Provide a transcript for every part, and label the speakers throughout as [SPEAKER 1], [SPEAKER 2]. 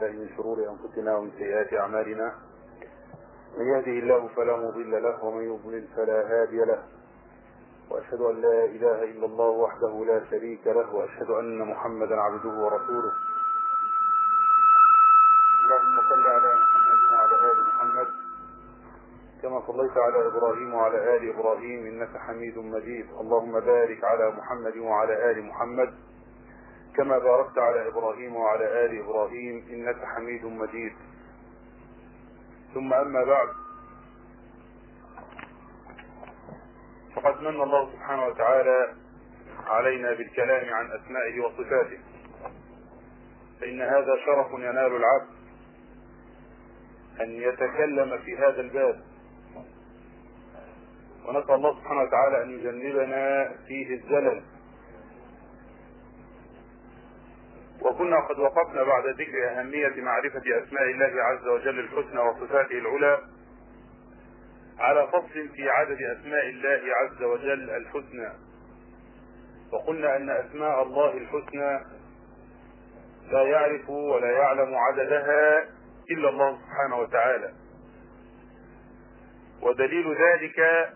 [SPEAKER 1] بالله من شرور أنفسنا ومن سيئات أعمالنا. من يهده الله فلا مضل له ومن يضلل فلا هادي له، وأشهد أن لا إله إلا الله وحده لا شريك له، وأشهد أن محمدا عبده ورسوله. اللهم صل على محمد وعلى آل محمد كما صليت على إبراهيم وعلى آل إبراهيم إنك حميد مجيد. اللهم بارك على محمد وعلى آل محمد كما باركت على إبراهيم وعلى آل إبراهيم إنك حميد مجيد. ثم أما بعد، فقد من الله سبحانه وتعالى علينا بالكلام عن أسمائه وصفاته، فإن هذا شرف ينال العبد أن يتكلم في هذا الباب، ونسأل الله سبحانه وتعالى أن يجنبنا فيه الزلل. وكنا قد وقفنا بعد ذكر أهمية معرفة أسماء الله عز وجل الحسنى وصفاته العلى على فصل في عدد أسماء الله عز وجل الحسنى، وقلنا أن أسماء الله الحسنى لا يعرف ولا يعلم عددها إلا الله سبحانه وتعالى. ودليل ذلك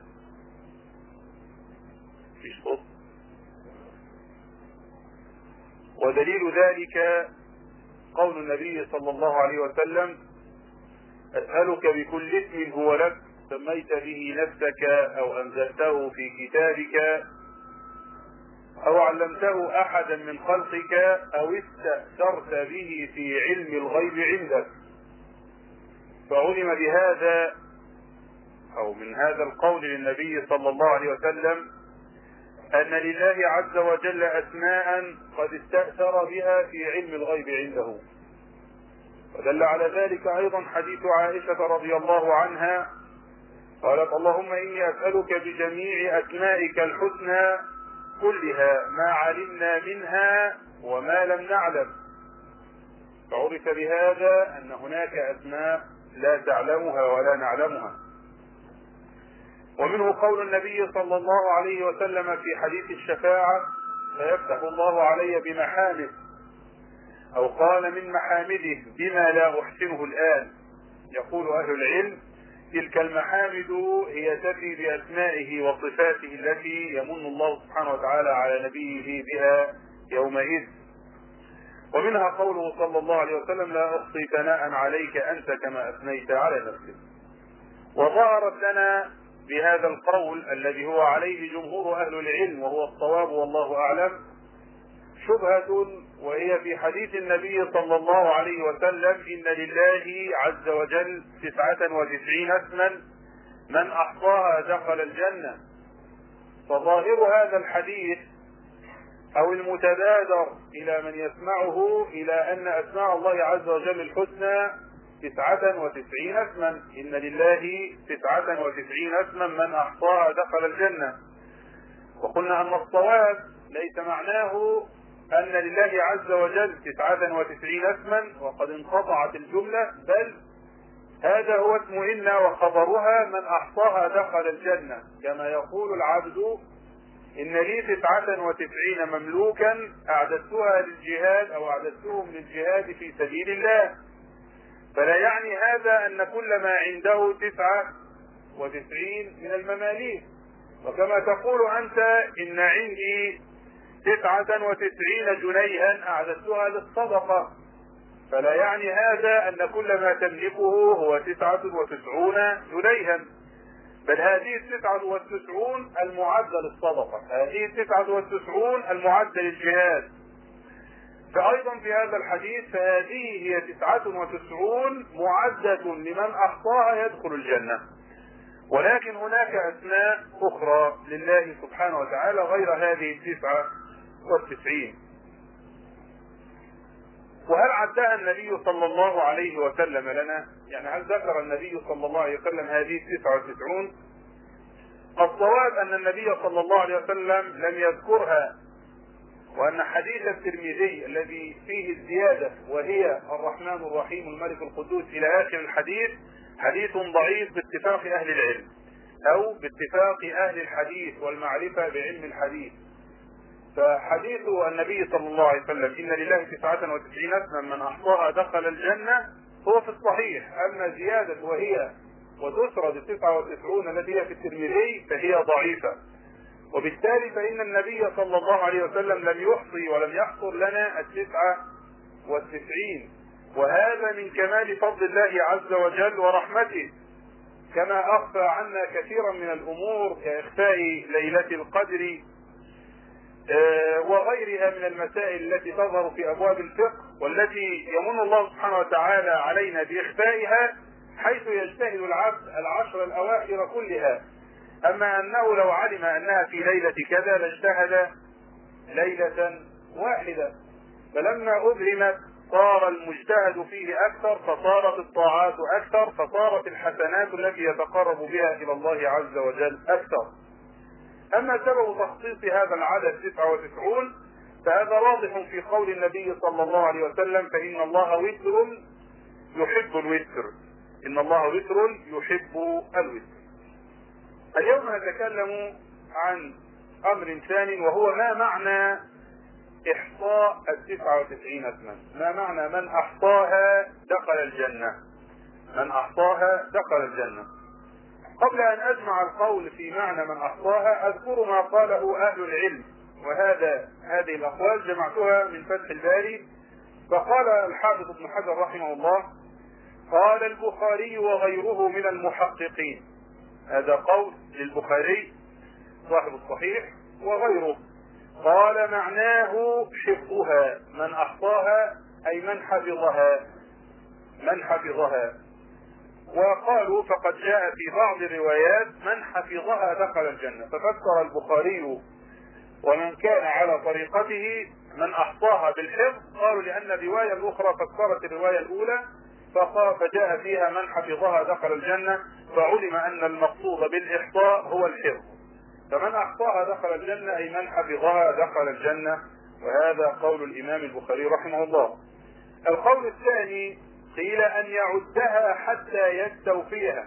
[SPEAKER 1] قول النبي صلى الله عليه وسلم: أسألك بكل اسم هو لك سميت به نفسك أو أنزلته في كتابك أو علمته أحدا من خلقك أو استأثرت به في علم الغيب عندك. فعلم بهذا أو من هذا القول للنبي صلى الله عليه وسلم أن لله عز وجل أسماء قد استأثر بها في علم الغيب عنده. ودل على ذلك أيضا حديث عائشة رضي الله عنها قالت: اللهم إني أسألك بجميع أسمائك الحسنى كلها ما علمنا منها وما لم نعلم. فعرف بهذا أن هناك أسماء لا تعلمها ولا نعلمها. ومنه قول النبي صلى الله عليه وسلم في حديث الشفاعة: فيفتح الله علي بمحامد، أو قال من محامده بما لا أحسنه الآن. يقول أهل العلم: تلك المحامد هي تفي بأسمائه وصفاته التي يمن الله سبحانه وتعالى على نبيه بها يومئذ. ومنها قوله صلى الله عليه وسلم: لا أحصي ثناء عليك أنت كما أثنيت على نفسك. وظهرت لنا بهذا القول الذي هو عليه جمهور أهل العلم وهو الصواب والله أعلم شبهة، وهي في حديث النبي صلى الله عليه وسلم: إن لله عز وجل 99 اسما من أحصاها دخل الجنة. فظاهر هذا الحديث أو المتبادر إلى من يسمعه إلى أن أسماء الله عز وجل الحسنى 99 اسما، إن لله 99 اسما من أحصاها دخل الجنة. وقلنا أن الصواب ليس معناه أن لله عز وجل 99 اسما وقد انقطعت الجملة، بل هذا هو اسم إن وخبرها من أحصاها دخل الجنة، كما يقول العبد: إن لي 99 مملوكا أعددتها للجهاد أو أعددتهم للجهاد في سبيل الله. فلا يعني هذا أن كل ما عنده 99 من المماليك. وكما تقول أنت: إن عندي 99 جنيها أعددتها للصدقة، فلا يعني هذا أن كل ما تملكه هو 99 جنيها، بل هذه 99 المعدة للصدقة، هذه 99 المعدة للجهاد. فأيضا في هذا الحديث فهذه هي 99 معدة لمن أحصاها يدخل الجنة. ولكن هناك أسماء أخرى لله سبحانه وتعالى غير هذه 99. وهل عدها النبي صلى الله عليه وسلم لنا؟ يعني هل ذكر النبي صلى الله عليه وسلم هذه 99؟ الصواب أن النبي صلى الله عليه وسلم لم يذكرها، وأن حديث الترمذي الذي فيه الزيادة وهي الرحمن الرحيم الملك القدوس إلى آخر الحديث حديث ضعيف باتفاق أهل العلم أو باتفاق أهل الحديث والمعرفة بعلم الحديث. فحديث النبي صلى الله عليه وسلم إن لله 99 اسما من أحصاها دخل الجنة هو في الصحيح. أما زيادة وهي وتسرد 99 التي هي في الترمذي فهي ضعيفة، وبالتالي فإن النبي صلى الله عليه وسلم لم يحصي ولم يحصر لنا 99، وهذا من كمال فضل الله عز وجل ورحمته، كما أخفى عنا كثيرا من الأمور كإخفاء ليلة القدر وغيرها من المسائل التي تظهر في أبواب الفقه، والتي يمن الله سبحانه وتعالى علينا بإخفائها حيث يجتهد العبد العشر الأواخر كلها. أما أنه لو علم أنها في ليلة كذا لاجتهد ليلة واحدة، فلما أبهمت صار المجتهد فيه أكثر، فصارت الطاعات أكثر، فصارت الحسنات التي يتقرب بها إلى الله عز وجل أكثر. أما سبب تخصيص هذا العدد 99 فهذا واضح في قول النبي صلى الله عليه وسلم: فإن الله وتر يحب الوتر، إن الله وتر يحب الوتر. اليوم نتكلم عن أمر ثاني، وهو ما معنى إحصاء 99 اسما. ما معنى من أحصاها دخل الجنة؟ من أحصاها دخل الجنة. قبل أن أجمع القول في معنى من أحصاها أذكر ما قاله أهل العلم، هذه الأقوال جمعتها من فتح الباري. فقال الحافظ ابن حجر رحمه الله: قال البخاري وغيره من المحققين. هذا قول للبخاري صاحب الصحيح وغيره. قال معناه حفظها، من أحصاها أي من حفظها، من حفظها. وقالوا فقد جاء في بعض الروايات من حفظها دخل الجنة، ففسر البخاري ومن كان على طريقته من أحصاها بالحفظ. قالوا لأن الرواية الأخرى فسرت الرواية الأولى فجاء فيها من حفظها دخل الجنة، فعلم أن المقصود بالإحصاء هو الحفظ. فمن أحصاها دخل الجنة أي من حفظها دخل الجنة، وهذا قول الإمام البخاري رحمه الله. القول الثاني قيل أن يعدها حتى يستوفيها،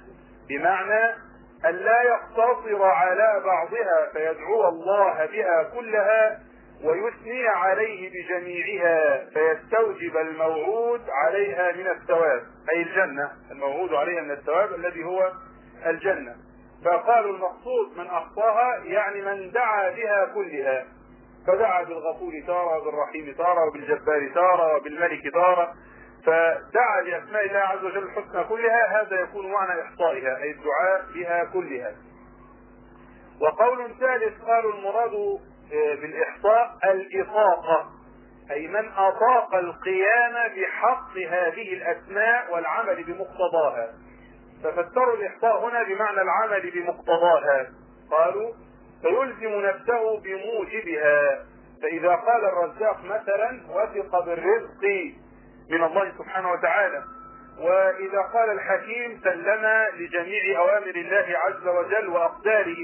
[SPEAKER 1] بمعنى أن لا يقتصر على بعضها فيدعو الله بها كلها ويثني عليه بجميعها فيستوجب الموعود عليها من الثواب، أي الجنة، الموعود عليها من الثواب الذي هو الجنة. فقالوا المقصود من أحصاها يعني من دعا بها كلها، فدعا بالغفور تارة وبالرحيم تارة وبالجبار تارة وبالملك تارة، فدعا بأسماء الله عز وجل الحسنى كلها، هذا يكون معنى إحصائها أي الدعاء بها كلها. وقول ثالث قالوا المراد بالإحصاء الإطاقة، أي من أطاق القيام بحق هذه الأسماء والعمل بمقتضاها، ففسروا الإحصاء هنا بمعنى العمل بمقتضاها. قالوا فيلزم نفسه بموجبها، فإذا قال الرزاق مثلا وثق بالرزق من الله سبحانه وتعالى، وإذا قال الحكيم سلم لجميع أوامر الله عز وجل وأقداره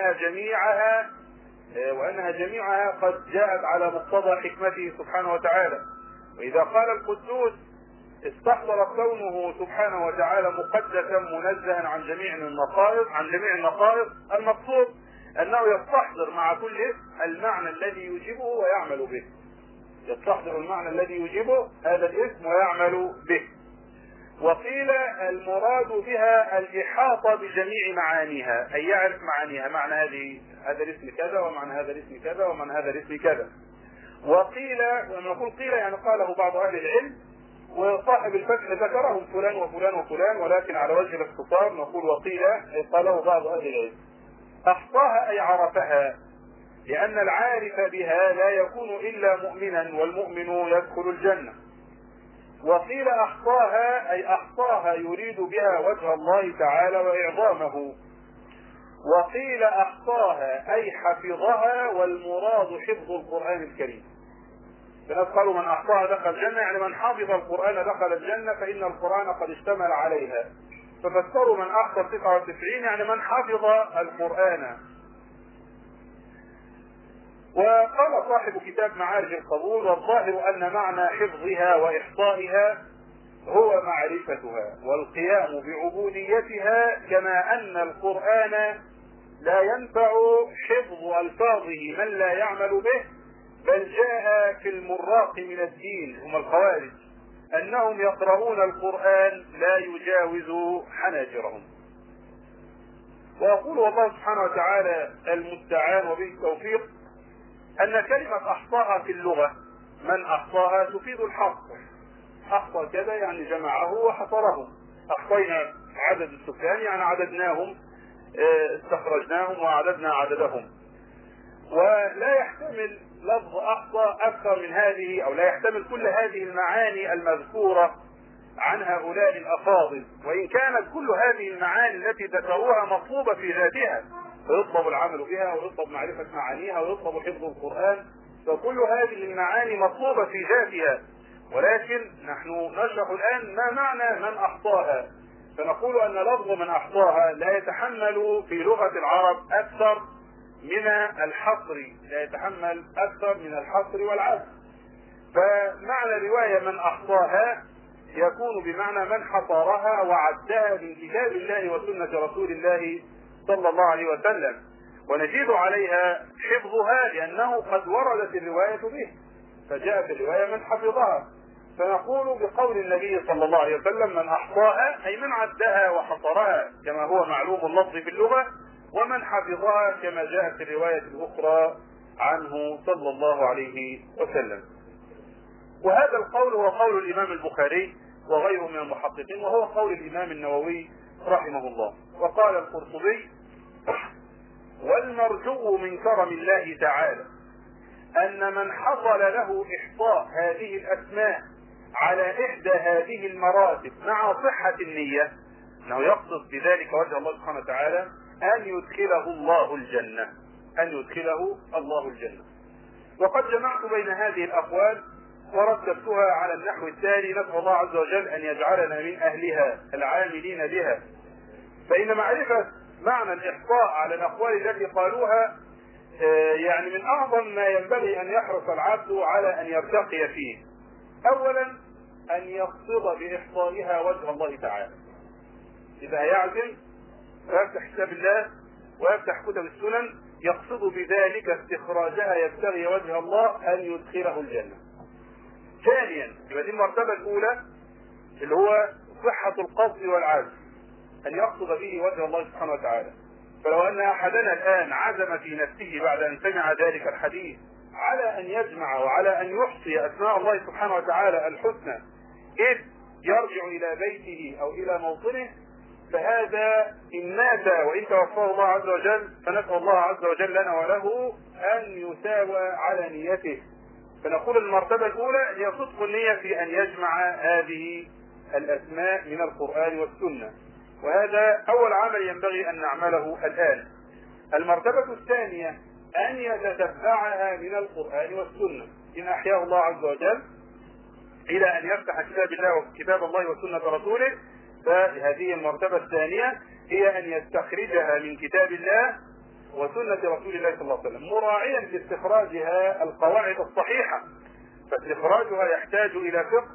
[SPEAKER 1] وأنها جميعها قد جاءت على مقتضى حكمته سبحانه وتعالى. وإذا قال القدوس استحضر كونه سبحانه وتعالى مقدسا منزها عن جميع النقائص. المقصود أنه يستحضر مع كل اسم المعنى الذي يوجبه ويعمل به، يستحضر المعنى الذي يوجبه هذا الاسم ويعمل به. وقيل المراد بها الإحاطة بجميع معانيها، أي يعرف معانيها، معنى هذا الاسم كذا ومعنى هذا الاسم كذا ومعنى هذا الاسم كذا. وقيل، ولما نقول قيل يعني قاله بعض أهل العلم، وصاحب الفتح ذكرهم فلان وفلان وفلان، ولكن على وجه الاختصار نقول وقيل قاله بعض أهل العلم. أحصاها أي عرفها، لأن العارف بها لا يكون إلا مؤمنا، والمؤمن يدخل الجنة. وقيل أحصاها أي أحصاها يريد بها وجه الله تعالى وإعظامه. وقيل أحصاها أي حفظها، والمراد حفظ القرآن الكريم. فناس قالوا من أحصاها دخل الجنة يعني من حفظ القرآن دخل الجنة، فإن القرآن قد اشتمل عليها. ففسروا من أحصى 99 يعني من حفظ القرآن. وقال صاحب كتاب معارج القبول: والظاهر أن معنى حفظها وإحصائها هو معرفتها والقيام بعبوديتها، كما أن القرآن لا ينفع حفظ ألفاظه من لا يعمل به، بل جاء في المراق من الدين هم الخوارج أنهم يقرؤون القرآن لا يجاوز حناجرهم. ويقول الله سبحانه وتعالى المستعان وبه التوفيق أن كلمة أحصاها في اللغة من أحصاها تفيد الحصر. أحصى كذا يعني جمعه وحصره. أحصينا عدد السكان يعني عددناهم، استخرجناهم وعددنا عددهم. ولا يحتمل لفظ أحصى أكثر من هذه، أو لا يحتمل كل هذه المعاني المذكورة عن هؤلاء الأفاضل، وإن كانت كل هذه المعاني التي ذكروها مطلوبة في ذاتها، ويطلب العمل بها ويطلب معرفة معانيها ويطلب حفظ القرآن، فكل هذه المعاني مطلوبة في ذاتها، ولكن نحن نشرح الآن ما معنى من أحصاها. فنقول أن لفظ من أحصاها لا يتحمل في لغة العرب أكثر من الحصر، لا يتحمل أكثر من الحصر والعد. فمعنى رواية من أحصاها يكون بمعنى من حصرها وعدها من كتاب الله وسنة رسول الله صلى الله عليه وسلم، ونزيد عليها حفظها لأنه قد وردت الرواية به، فجاء في الرواية من حفظها. فنقول بقول النبي صلى الله عليه وسلم من أحصاها أي من عدها وحصرها كما هو معلوم اللفظ في اللغة، ومن حفظها كما جاء في الرواية الأخرى عنه صلى الله عليه وسلم. وهذا القول هو قول الإمام البخاري وغيره من المحققين، وهو قول الإمام النووي رحمه الله. وقال القرطبي والمرجو من كرم الله تعالى أن من حصل له إحصاء هذه الأسماء على إحدى هذه المراتب مع صحة النية، أنه يقصد بذلك وجه الله سبحانه وتعالى، أن يدخله الله الجنة، أن يدخله الله الجنة. وقد جمعت بين هذه الأقوال ورتبتها على النحو التالي، نسأل الله عز وجل أن يجعلنا من أهلها العاملين بها. فإن معرفة معنى الإحصاء على الأقوال التي قالوها يعني من أعظم ما ينبغي أن يحرص العبد على أن يرتقي فيه. أولا أن يقصد بإحصائها وجه الله تعالى، إذا يعزم ويفتح كتاب الله ويفتح كتب السنن يقصد بذلك استخراجها يبتغي وجه الله أن يدخله الجنة. ثانيا يبقى دي المرتبة الأولى اللي هو صحة القصد والعزم، أن يقصد به وجه الله سبحانه وتعالى. فلو أن أحدنا الآن عزم في نفسه بعد أن سمع ذلك الحديث على أن يجمع وعلى أن يحصي أسماء الله سبحانه وتعالى الحسنى إذ يرجع إلى بيته أو إلى موطنه، فهذا إن مات وإن توفاه الله عز وجل فنسأل الله عز وجل لنا وله أن يساوى على نيته. فنقول المرتبة الأولى هي صدق النية في أن يجمع هذه الأسماء من القرآن والسنة، وهذا أول عمل ينبغي أن نعمله الآن. المرتبة الثانية أن يتتبعها من القرآن والسنة إن أحياه الله عز وجل إلى أن يفتح كتاب الله وسنة رسوله. فهذه المرتبة الثانية هي أن يستخرجها من كتاب الله وسنة رسول الله صلى الله عليه وسلم، مراعيا في استخراجها القواعد الصحيحة، فاستخراجها يحتاج إلى فقه،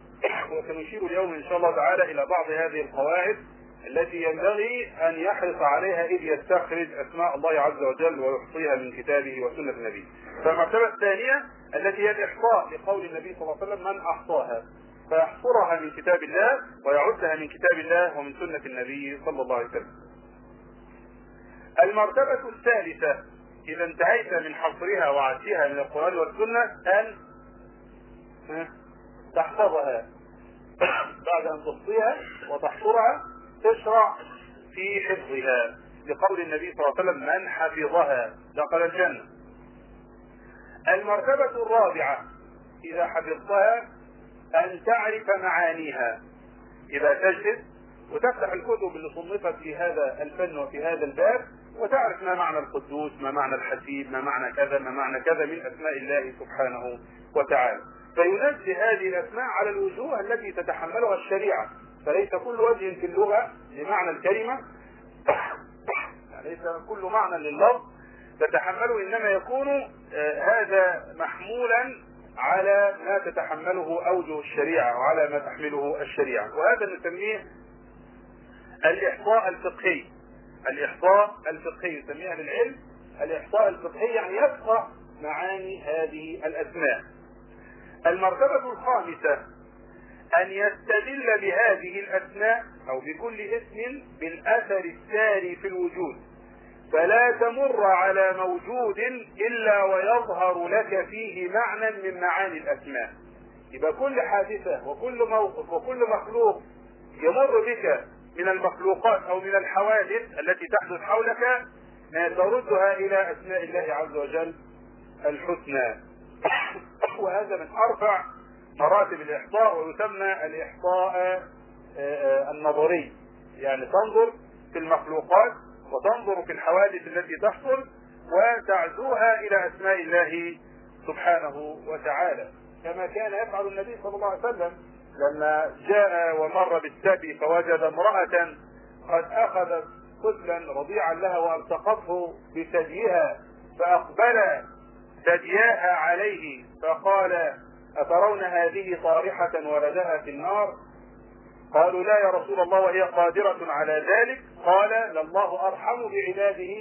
[SPEAKER 1] وسنشير اليوم إن شاء الله تعالى إلى بعض هذه القواعد التي ينبغي أن يحرص عليها إذ يستخرج أسماء الله عز وجل ويحصيها من كتابه وسنة النبي. فالمرتبة الثانية التي هي الإحصاء لقول النبي صلى الله عليه وسلم من أحصاها، فيحصرها من كتاب الله ويعدها من كتاب الله ومن سنة النبي صلى الله عليه وسلم. المرتبة الثالثة إذا انتهيت من حصرها وعدها من القرآن والسنة أن تحفظها بعد أن تحصيها وتحصرها تشرع في حفظها، لقول النبي صلى الله عليه وسلم من حفظها دخل الجنة. المرتبة الرابعة إذا حفظتها أن تعرف معانيها، إذا تجلس وتفتح الكتب اللي صنفت في هذا الفن وفي هذا الباب وتعرف ما معنى القدوس، ما معنى الحسيب، ما معنى كذا، ما معنى كذا من أسماء الله سبحانه وتعالى، فينزل هذه الأسماء على الوجوه التي تتحملها الشريعة. فليس كل وجه في اللغة لمعنى الكلمة، ليس كل معنى لللفظ تتحمله، إنما يكون هذا محمولا على ما تتحمله أوجه الشريعة وعلى ما تحمله الشريعة، وهذا نسميه الإحصاء الفقهي. الإحصاء الفقهي، يسميها أهل العلم الإحصاء الفقهي، يعني يفقه معاني هذه الأسماء. المرتبة الخامسة أن يستدل بهذه الأسماء أو بكل اسم بالأثر الساري في الوجود، فلا تمر على موجود إلا ويظهر لك فيه معنى من معاني الأسماء. يبقى كل حادثة وكل موقف وكل مخلوق يمر بك من المخلوقات أو من الحوادث التي تحدث حولك تردها إلى أسماء الله عز وجل الحسنى. وهذا من أرفع مراتب الإحصاء، ويسمى الإحصاء النظري، يعني تنظر في المخلوقات وتنظر في الحوادث التي تحصل وتعزوها إلى أسماء الله سبحانه وتعالى، كما كان يفعل النبي صلى الله عليه وسلم لما جاء ومر بالسبي فوجد امرأة قد أخذت طفلا رضيعا لها والتقته بثديها، فأقبل ثدياها عليه فقال: أترون هذه طارحة ولدها في النار؟ قالوا: لا يا رسول الله، وهي قادرة على ذلك. قال: لله أرحم بعباده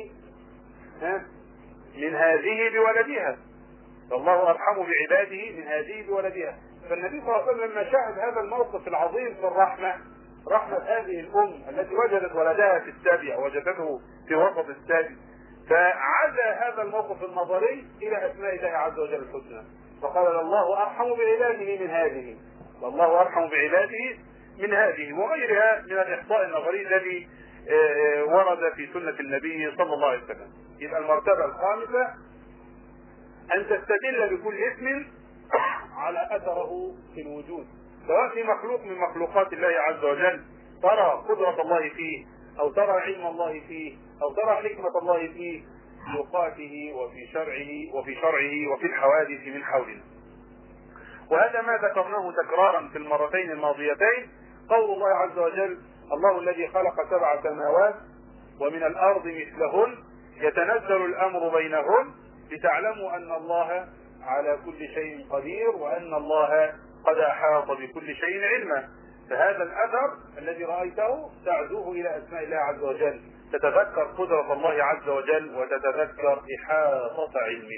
[SPEAKER 1] من هذه بولدها، الله أرحم بعباده من هذه بولدها. فالنبي صلى الله عليه وسلم لما شاهد هذا الموقف العظيم في الرحمة، رحمة هذه الأم التي وجدت ولدها في السبي أو وجدته في وسط السبي، فعزى هذا الموقف النظري إلى أسماء الله عز وجل الحسنى، فقال: الله أرحم بعباده من هذه، والله أرحم بعباده من هذه، وغيرها من الإحصاء النظري الذي ورد في سنة النبي صلى الله عليه وسلم. يبقى المرتبة الخامسة أن تستدل بكل اسم على أثره في الوجود، سواء في مخلوق من مخلوقات الله عز وجل ترى قدرة الله فيه، أو ترى علم الله فيه، أو ترى حكمة الله فيه في أوقاته وفي شرعه وفي الحوادث من حولنا. وهذا ما ذكرناه تكرارا في المرتين الماضيتين، قول الله عز وجل: الله الذي خلق 7 سماوات ومن الأرض مثلهن يتنزل الأمر بينهن لتعلموا أن الله على كل شيء قدير وأن الله قد أحاط بكل شيء علما. فهذا الأثر الذي رأيته تعزوه إلى أسماء الله عز وجل، تتذكر قدرة الله عز وجل وتتذكر إحاطة علمه.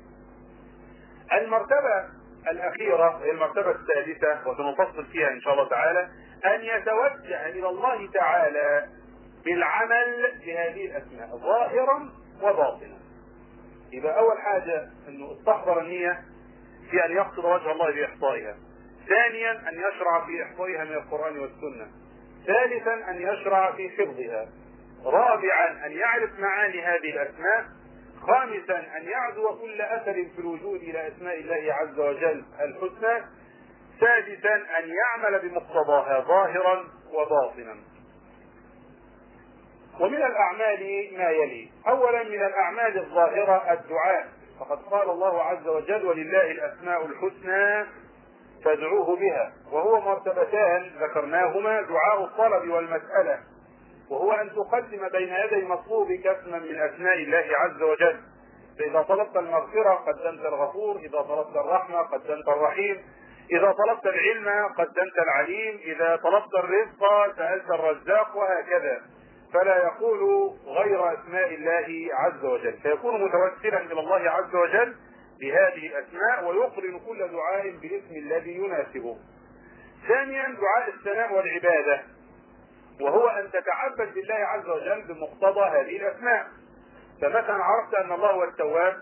[SPEAKER 1] المرتبة الأخيرة هي المرتبة السادسة، وسنفصل فيها إن شاء الله تعالى، أن يتوجه إلى الله تعالى بالعمل بهذه الأسماء ظاهرا وباطنا. يبقى أول حاجة أنه استحضر النية في أن يقصد وجه الله بإحصائها، ثانيا أن يشرع في إحصائها من القرآن والسنة، ثالثا أن يشرع في حفظها، رابعا أن يعرف معاني هذه الأسماء، خامسا أن يعزو كل أثر في الوجود إلى أسماء الله عز وجل الحسنى، سادسا أن يعمل بمقتضاها ظاهرا وباطنا. ومن الأعمال ما يلي: أولا من الأعمال الظاهرة الدعاء، فقد قال الله عز وجل: ولله الأسماء الحسنى فادعوه بها، وهو مرتبتان ذكرناهما: دعاء الطلب والمسألة، وهو أن تقدم بين يدي مطلوبك اسما من أسماء الله عز وجل، فإذا طلبت المغفرة قدمت الغفور، إذا طلبت الرحمة قدمت الرحيم، إذا طلبت العلم قدمت العليم، إذا طلبت الرزق سألت الرزاق، وهكذا، فلا يقول غير أسماء الله عز وجل، فيكون متوسلا إلى الله عز وجل بهذه الأسماء ويقرن كل دعاء بالاسم الذي يناسبه. ثانيا دعاء الثناء والعبادة، وهو أن تتعبد بالله عز وجل بمقتضى هذه الأسماء. فمثلا عرفت أن الله هو التواب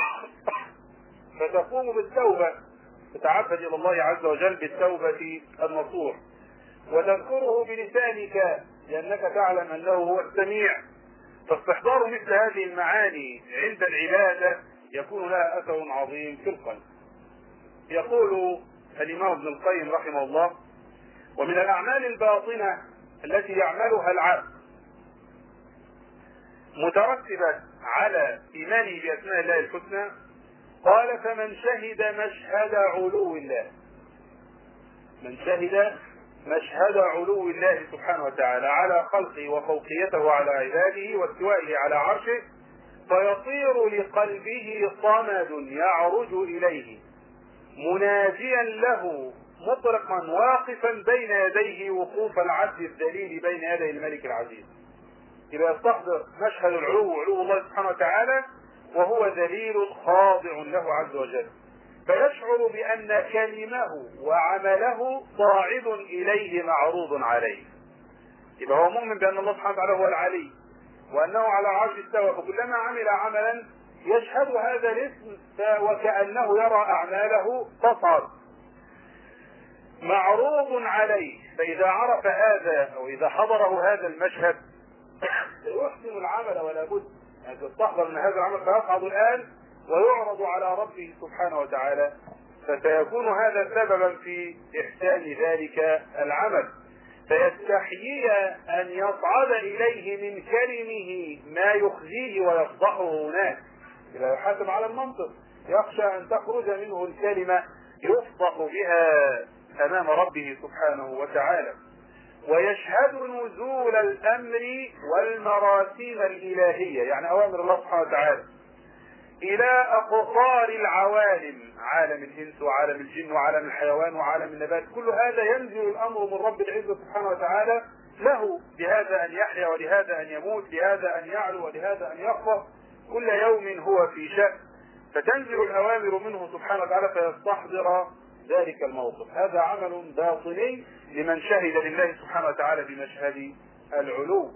[SPEAKER 1] فتقوم بالتوبة، تتعبد إلى الله عز وجل بالتوبة النصوح، وتذكره بلسانك لأنك تعلم أنه هو السميع. فاستحضار مثل هذه المعاني عند العبادة يكون لها أثر عظيم في القلب. يقول الإمام ابن القيم رحمه الله: ومن الأعمال الباطنة التي يعملها العبد مترتبة على إيمانه بأسماء الله الحسنى، قال: فمن شهد مشهد علو الله، من شهد مشهد علو الله سبحانه وتعالى على خلقه وفوقيته على عباده واستوائه على عرشه، فيصير لقلبه صمد يعرج إليه مناجيا له مطرقا واقفا بين يديه وقوف العبد الذليل بين يدي الملك العزيز. يبقى يستحضر مشهد العلو وعلو الله سبحانه وتعالى وهو ذليل خاضع له عز وجل، فيشعر بأن كلمه وعمله صاعد إليه معروض عليه. يبقى هو مؤمن بأن الله سبحانه وتعالى هو العلي وأنه على عرش استوى، فكلما عمل عملا يشهد هذا الاسم وكأنه يرى أعماله تصعد معروض عليه. فإذا عرف هذا أو إذا حضره هذا المشهد يحسن العمل ولا بد أن تستحضر من هذا العمل فيصعد الآن ويعرض على ربه سبحانه وتعالى، فسيكون هذا سببا في إحسان ذلك العمل، فيستحيي أن يصعد إليه من كلمه ما يخزيه ويفضحه هناك. إذا يحاسب على المنطق يخشى أن تخرج منه الكلمة يفضح بها أمام ربه سبحانه وتعالى. ويشهد نزول الأمر والمراسيم الإلهية، يعني أوامر الله سبحانه وتعالى، إلى أقطار العوالم، عالم الإنس وعالم الجن وعالم الحيوان وعالم النبات، كل هذا ينزل الأمر من رب العزة سبحانه وتعالى له بهذا أن يحيا ولهذا أن يموت، لهذا أن يعلو ولهذا أن يخفض، كل يوم هو في شأن، فتنزل الأوامر منه سبحانه وتعالى فيستحضر ذلك الموقف. هذا عمل باطني لمن شهد لله سبحانه وتعالى بمشهد العلو.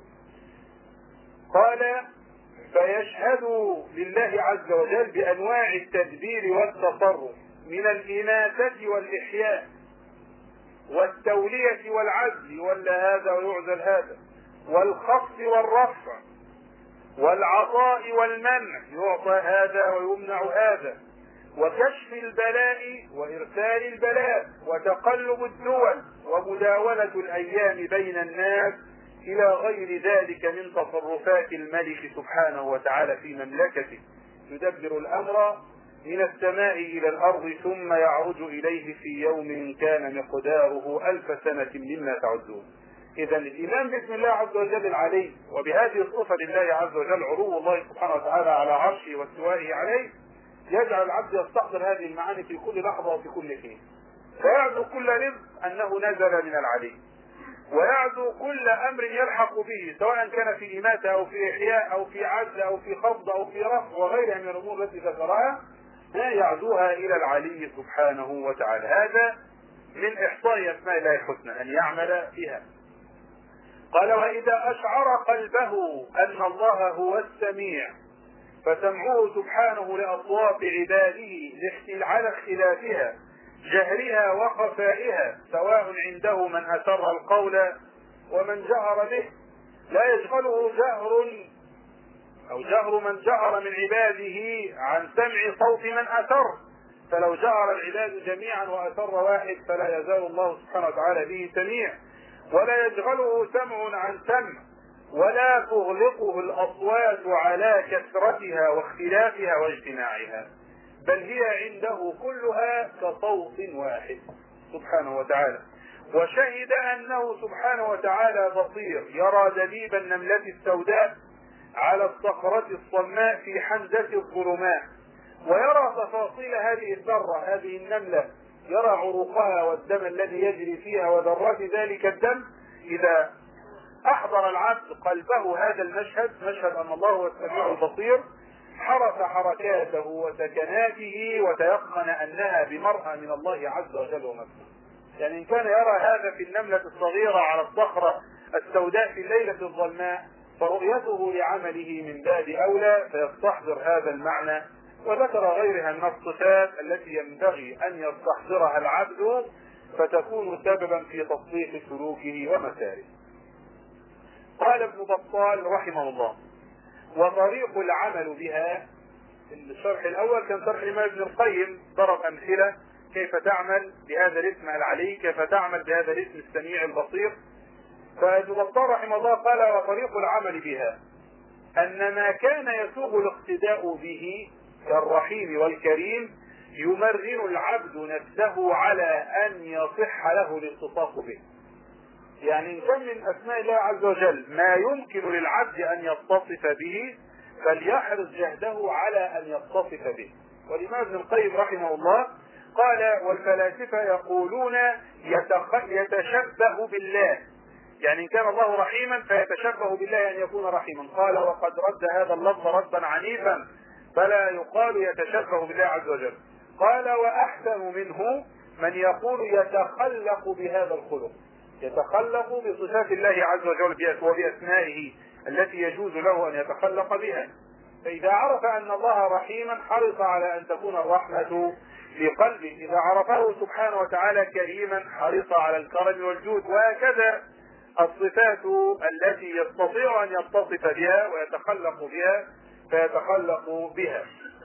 [SPEAKER 1] قال فيشهد لله عز وجل بأنواع التدبير والتصرف من الإماتة والإحياء والتولية والعزل، يولى هذا ويعزل هذا، والخفض والرفع والعطاء والمنع، يعطى هذا ويمنع هذا، وكشف البلاء وإرسال البلاء، وتقلب الدول ومداولة الأيام بين الناس، إلى غير ذلك من تصرفات الملك سبحانه وتعالى في مملكته، يدبر الأمر من السماء إلى الأرض ثم يعرج إليه في يوم كان مقداره 1000 سنة مما تعدون. إذا الإيمان باسم الله عز وجل العلي وبهذه الصفة لله عز وجل علو الله سبحانه وتعالى على عرشه واستوائه عليه يجعل العبد يستحضر هذه المعاني في كل لحظة وفي كل حين، فيعدو كل رزق أنه نزل من العلي، ويعدو كل أمر يلحق به سواء كان في إماتة أو في إحياء أو في عزل أو في خفض أو في رفع وغيرها من الأمور التي ذكرها، لا يعدوها إلى العلي سبحانه وتعالى. هذا من إحصاء أسماء الله الحسنى أن يعمل فيها. قال وإذا أشعر قلبه أن الله هو السميع فسمعه سبحانه لأصوات عباده على اختلافها جهرها وخفائها، سواء عنده من أسر القول ومن جهر به، لا يشغله جهر من جهر من عباده عن سمع صوت من أسر، فلو جهر العباد جميعا وأسر واحد فلا يزال الله سبحانه وتعالى به سميع، ولا يشغله سمع عن سمع، ولا تغلقه الأصوات على كثرتها واختلافها واجتماعها، بل هي عنده كلها كصوت واحد سبحانه وتعالى. وشهد أنه سبحانه وتعالى بصير، يرى دبيب النملة السوداء على الصخرة الصماء في حنزة الظلمات، ويرى تفاصيل هذه الذرة، هذه النملة، يرى عروقها والدم الذي يجري فيها وذرات ذلك الدم. إذا أحضر العبد قلبه هذا المشهد، مشهد أن الله هو السميع البصير، حرس حركاته وسكناته وتيقن أنها بمرأى من الله عز وجل ومسلم. يعني إن كان يرى هذا في النملة الصغيرة على الصخرة السوداء في الليلة الظلماء، فرؤيته لعمله من باب أولى، فيستحضر هذا المعنى. وذكر غيرها من الصفات التي ينبغي أن يستحضرها العبد فتكون سببا في تصليح سلوكه ومساره. قال ابن بطال رحمه الله وطريق العمل بها، الشرح الأول كان شرح الإمام ابن القيم، ضرب أمثلة كيف تعمل بهذا الاسم العلي، كيف تعمل بهذا الاسم السميع البصير. فابن بطال رحمه الله قال وطريق العمل بها أن ما كان يسوغ الاقتداء به كالرحيم والكريم يمرن العبد نفسه على أن يصح له الاتصاف به. يعني إن كان من أسماء الله عز وجل ما يمكن للعبد أن يتصف به فليحرص جهده على أن يتصف به. والإمام ابن القيم رحمه الله قال والفلاسفة يقولون يتشبه بالله يعني إن كان الله رحيما فيتشبه بالله أن يكون رحيما. قال وقد رد هذا اللفظ ردا عنيفا فلا يقال يتشبه بالله عز وجل. قال وأحسن منه من يقول يتخلق بهذا الخلق، يتخلق بصفات الله عز وجل وبأسمائه التي يجوز له أن يتخلق بها. فإذا عرف أن الله رحيما حرص على أن تكون الرحمة في قلبه، إذا عرفه سبحانه وتعالى كريما حرص على الكرم والجود، وهكذا الصفات التي يستطيع أن يتصف بها ويتخلق بها فيتخلق بها.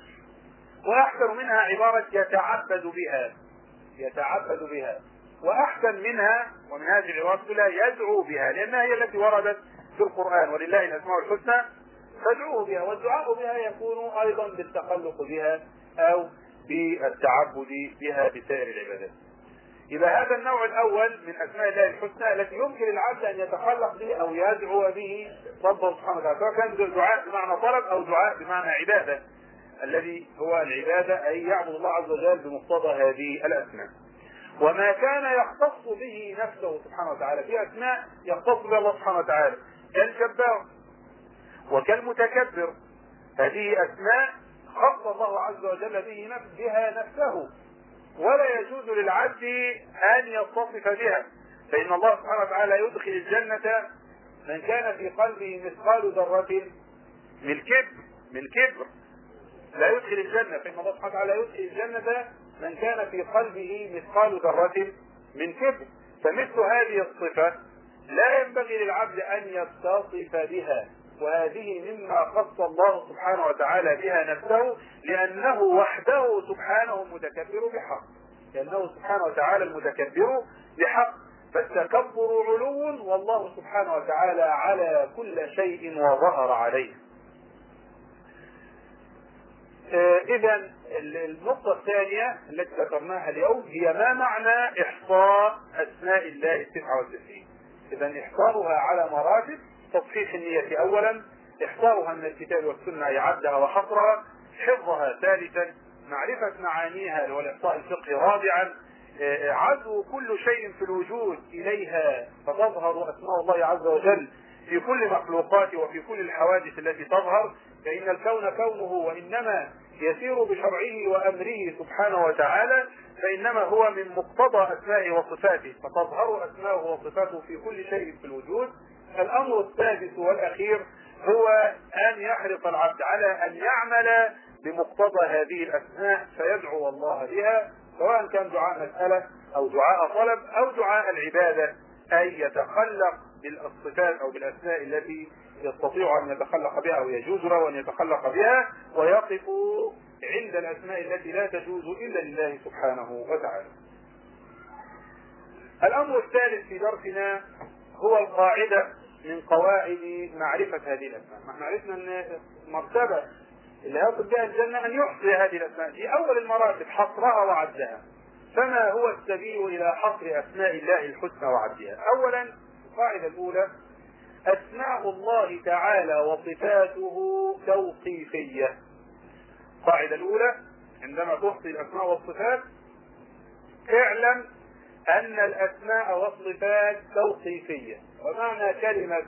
[SPEAKER 1] وأحسن منها عبارة يتعبد بها، يتعبد بها. وأحسن منها ومن هذه العبارات كلها يدعو بها، لأنها هي التي وردت في القرآن ولله الأسماء الحسنى فادعوه بها. والدعاء بها يكون أيضا بالتخلق بها أو بالتعبد بها بسائر العبادات. إذا هذا النوع الأول من أسماء الله الحسنى التي يمكن العبد أن يتخلق به أو يدعو به ربه سبحانه وتعالى، سواء كان دعاء بمعنى طلب أو دعاء بمعنى عبادة، الذي هو العبادة أي يعبد الله عز وجل بمقتضى هذه الأسماء. وما كان يختص به نفسه سبحانه وتعالى، في أسماء يختص بها الله سبحانه وتعالى كالجبار وكالمتكبر، هذه أسماء خص الله عز وجل بها نفسه، ولا يجوز للعبد أن يتصف بها. فإن الله سبحانه وتعالى يدخل الجنة من كان في قلبه مثقال ذرة من كبر لا يدخل الجنة. فإن الله سبحانه وتعالى يدخل الجنة من كان في قلبه مثقال ذرة من كبر. فمثل هذه الصفة لا ينبغي للعبد أن يتصف بها، وهذه مما خص الله سبحانه وتعالى بها نفسه، لأنه وحده سبحانه المتكبر بحق، لأنه سبحانه وتعالى المتكبر بحق. فالتكبر علو، والله سبحانه وتعالى على كل شيء وظهر عليه. إذن النقطة الثانية التي ذكرناها اليوم هي ما معنى إحصاء أسماء الله 99. إذن إحصاؤها على مراتب: تصحيح النية أولا، إحصاؤها من الكتاب والسنة أي عدها وحصرها، حفظها ثالثا، معرفة معانيها والإحصاء الفقهي رابعا، عزو كل شيء في الوجود إليها فتظهر أسماء الله عز وجل في كل مخلوقاته وفي كل الحوادث التي تظهر، فإن الكون كونه وإنما يسير بشرعه وأمره سبحانه وتعالى، فإنما هو من مقتضى أسمائه وصفاته، فتظهر أسماءه وصفاته في كل شيء في الوجود. الأمر السادس والأخير هو أن يحرص العبد على أن يعمل بمقتضى هذه الأسماء فيدعو الله بها، سواء كان دعاء مسألة أو دعاء طلب أو دعاء العبادة، أي يتخلق بالصفات أو بالأسماء التي يستطيع أن يتخلق بها أو يجوز له أن يتخلق بها، ويقف عند الأسماء التي لا تجوز إلا لله سبحانه وتعالى. الأمر الثالث في درسنا هو القاعدة من قواعد معرفة هذه الأسماء. نحن عرفنا أن مرتبة اللي يصل بها الجنة أن يحصي هذه الأسماء، في أول المراتب حصرها وعدها. فما هو السبيل إلى حصر أسماء الله الحسنى وعدها؟ أولا، القاعدة الأولى: أسماء الله تعالى وصفاته توقيفية. القاعدة الأولى عندما تحصي الأسماء والصفات اعلم أن الأسماء والصفات توقيفية. ومعنى كلمة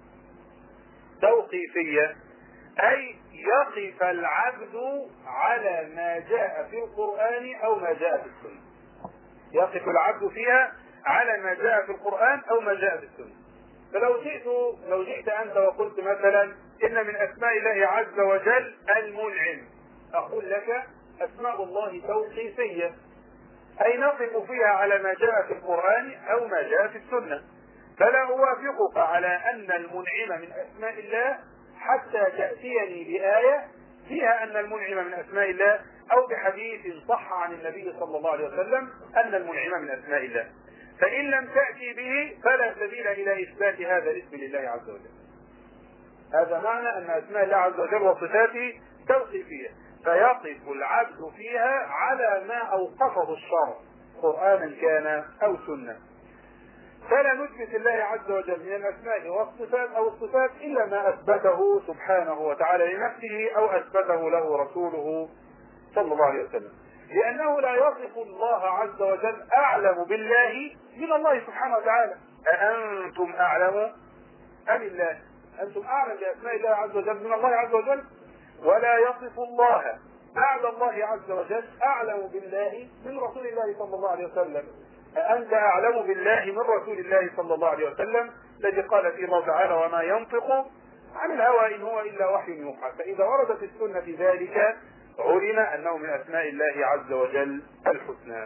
[SPEAKER 1] توقيفية أي يقف العبد على ما جاء في القرآن أو ما جاء في السنة. يقف العبد فيها على ما جاء في القرآن أو ما جاء في السنة. فلو جئت أنت وقلت مثلا إن من أسماء الله عز وجل المنعم، أقول لك أسماء الله توقيفية، أي نقف فيها على ما جاء في القرآن أو ما جاء في السنة. فلا أوافقك على أن المنعم من أسماء الله حتى تأتيني بآية فيها أن المنعم من أسماء الله، أو بحديث صح عن النبي صلى الله عليه وسلم أن المنعم من أسماء الله. فإن لم تأتي به فلا سبيل إلى إثبات هذا الاسم لله عز وجل. هذا معنى أن أسماء الله عز وجل وصفاته توقيفية، فيقف العبد فيها على ما أوقفه الشرع قرآنا كان أو سنة. فلا نثبت الله عز وجل من الأسماء والصفات أو الصفات إلا ما أثبته سبحانه وتعالى لنفسه أو أثبته له رسوله صلى الله عليه وسلم، لأنه لا يصف الله عز وجل أعلم بالله من الله سبحانه وتعالى. أأنتم أعلم أم الله؟ أنتم أعلم بأسماء الله عز وجل من الله عز وجل، ولا يصف الله بعد الله عز وجل أعلم بالله من رسول الله صلى الله عليه وسلم. أأنت أعلم بالله من رسول الله صلى الله عليه وسلم الذي قال فيه الله تعالى وما ينطق عن الهوى إن هو إلا وحي يوحى. فإذا وردت السنة في ذلك علم أنه من أسماء الله عز وجل الحسنى.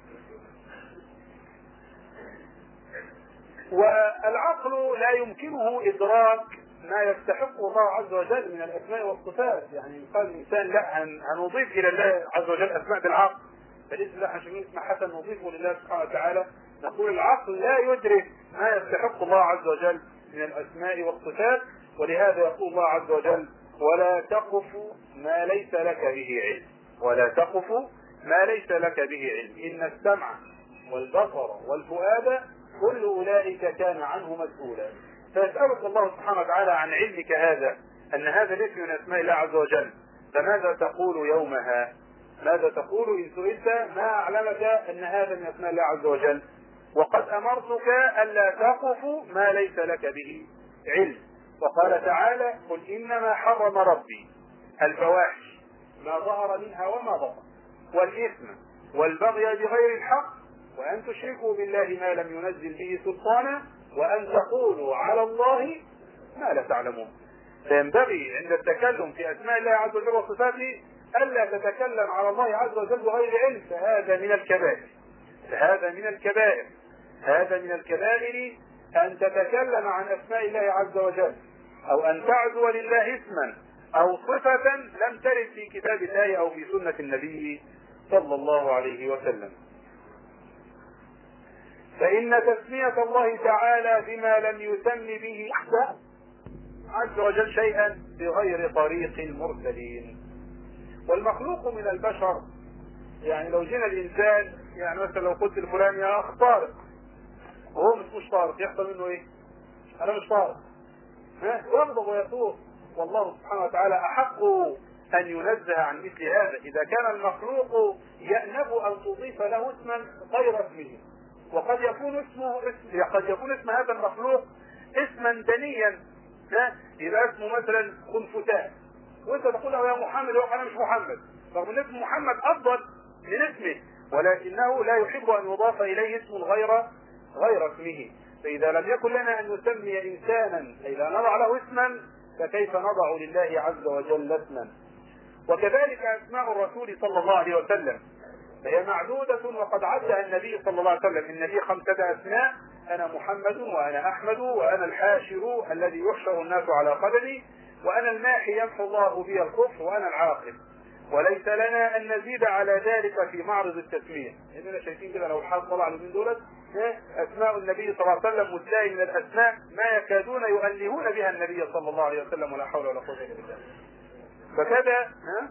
[SPEAKER 1] والعقل لا يمكنه إدراك ما يستحق الله عز وجل من الأسماء والصفات. يعني قال الإنسان لا هنضيف إلى الله عز وجل أسماء بالعقل، فليس لا اسم حسن نضيفه لله سبحانه وتعالى. نقول العقل لا يدرك ما يستحق الله عز وجل من الأسماء والصفات، ولهذا يقول الله عز وجل ولا تقف ما ليس لك به علم. ولا تقف ما ليس لك به علم إن السمع والبصر والفؤاد كل أولئك كان عنه مسؤولا. فيسألك الله سبحانه وتعالى عن علمك هذا أن هذا الاسم من أسماء الله عز وجل، فماذا تقول يومها؟ ماذا تقول إن سئلت ما أعلمك أن هذا من أسماء الله عز وجل؟ وقد أمرتك ألا تقف ما ليس لك به علم. وقال تعالى قل إنما حرم ربي الفواحش ما ظهر منها وما بطن والإثم والبغي بغير الحق وأن تشركوا بالله ما لم ينزل به سلطانا وأن تقولوا على الله ما لا تعلمون. فينبغي عند التكلم في أسماء الله عز وجل وصفاته ألا تتكلم على الله عز وجل بغير علم، فهذا من الكبائر. هذا من الكبائر أن تتكلم عن أسماء الله عز وجل أو أن تعزو لله اسما أو صفة لم ترد في كتاب الله أو في سنة النبي صلى الله عليه وسلم. فإن تسمية الله تعالى بما لم يسم به عز وجل شيئا بغير طريق المرسلين. والمخلوق من البشر، يعني لو جينا الإنسان يعني مثلا لو قلت لفلان يا أخ طارق وهو مش طارق يحصل منه إيه؟ أنا مش طارق، يغضب ويثور. والله سبحانه وتعالى أحق أن ينزه عن مثل هذا. إذا كان المخلوق يأنف أن تضيف له اسما غير اسمه، وقد يكون اسم هذا المخلوق اسما دنيا، يبقى اسمه مثلا خنفتان وانت تقول له يا محمد وقال انا مش محمد، رغم ان اسم محمد افضل من اسمه، ولكنه لا يحب ان يضاف اليه اسم غير اسمه. فاذا لم يكن لنا ان نسمي انسانا اذا نضع له اسما فكيف نضع لله عز وجل اسما؟ وكذلك اسماء الرسول صلى الله عليه وسلم فهي معدودة، وقد عدها النبي صلى الله عليه وسلم. النبي 5 أسماء: أنا محمد وأنا أحمد وأنا الحاشر الذي يحشر الناس على قدمي وأنا الماحي يمحو الله بي الكفر وأنا العاقب. وليس لنا أن نزيد على ذلك في معرض التسمية. إننا شايفين كده لو الحال طلع من دولت أسماء النبي صلى الله عليه وسلم متلاقي من الأسماء ما يكادون يؤلهون بها النبي صلى الله عليه وسلم، ولا حول ولا قوة إلا بالله. فكذا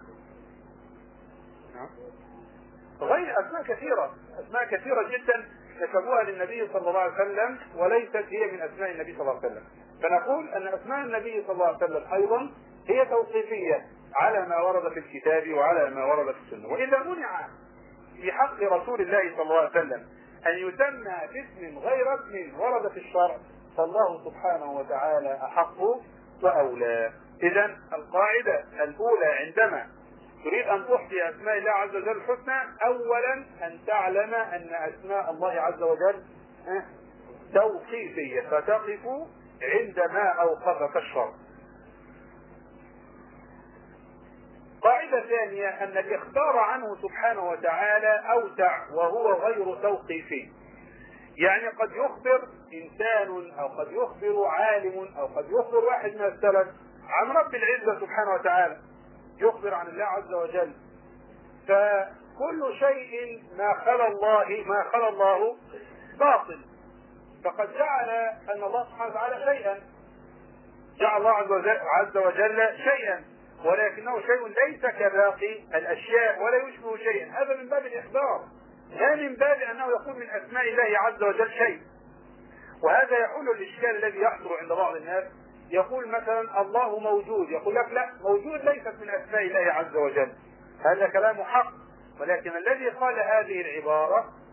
[SPEAKER 1] غير أسماء كثيرة جدا نسبوها للنبي صلى الله عليه وسلم وليست هي من أسماء النبي صلى الله عليه وسلم. فنقول أن أسماء النبي صلى الله عليه وسلم أيضا هي توصيفية على ما ورد في الكتاب وعلى ما ورد في السنة. وإذا منع في حق رسول الله صلى الله عليه وسلم أن يسمى باسم غير اسم ورد في الشرع فالله سبحانه وتعالى أحق وأولى. إذن القاعدة الأولى عندما تريد أن تحصي أسماء الله عز وجل الحسنى أولا أن تعلم أن أسماء الله عز وجل توقيفية، فتقف عندما أوقفك الشرع. قاعدة ثانية أن الإخبار عنه سبحانه وتعالى أوسع وهو غير توقيفي. يعني قد يخبر إنسان أو قد يخبر عالم أو قد يخبر واحد من السلف عن رب العزة سبحانه وتعالى، يخبر عن الله عز وجل. فكل شيء ما خلا الله باطل. فقد جعل أن الله سبحانه وتعالى شيئا، جعل الله عز وجل شيئا، ولكنه شيء ليس كباقي الأشياء ولا يشبه شيئا. هذا من باب الإخبار لا من باب أنه يكون من أسماء الله عز وجل شيء. وهذا يحل الإشكال الذي يحصل عند بعض الناس، يقول مثلا الله موجود، يقول لك لا، موجود ليست من أسماء الله عز وجل. هذا كلام حق، ولكن الذي قال هذه العبارة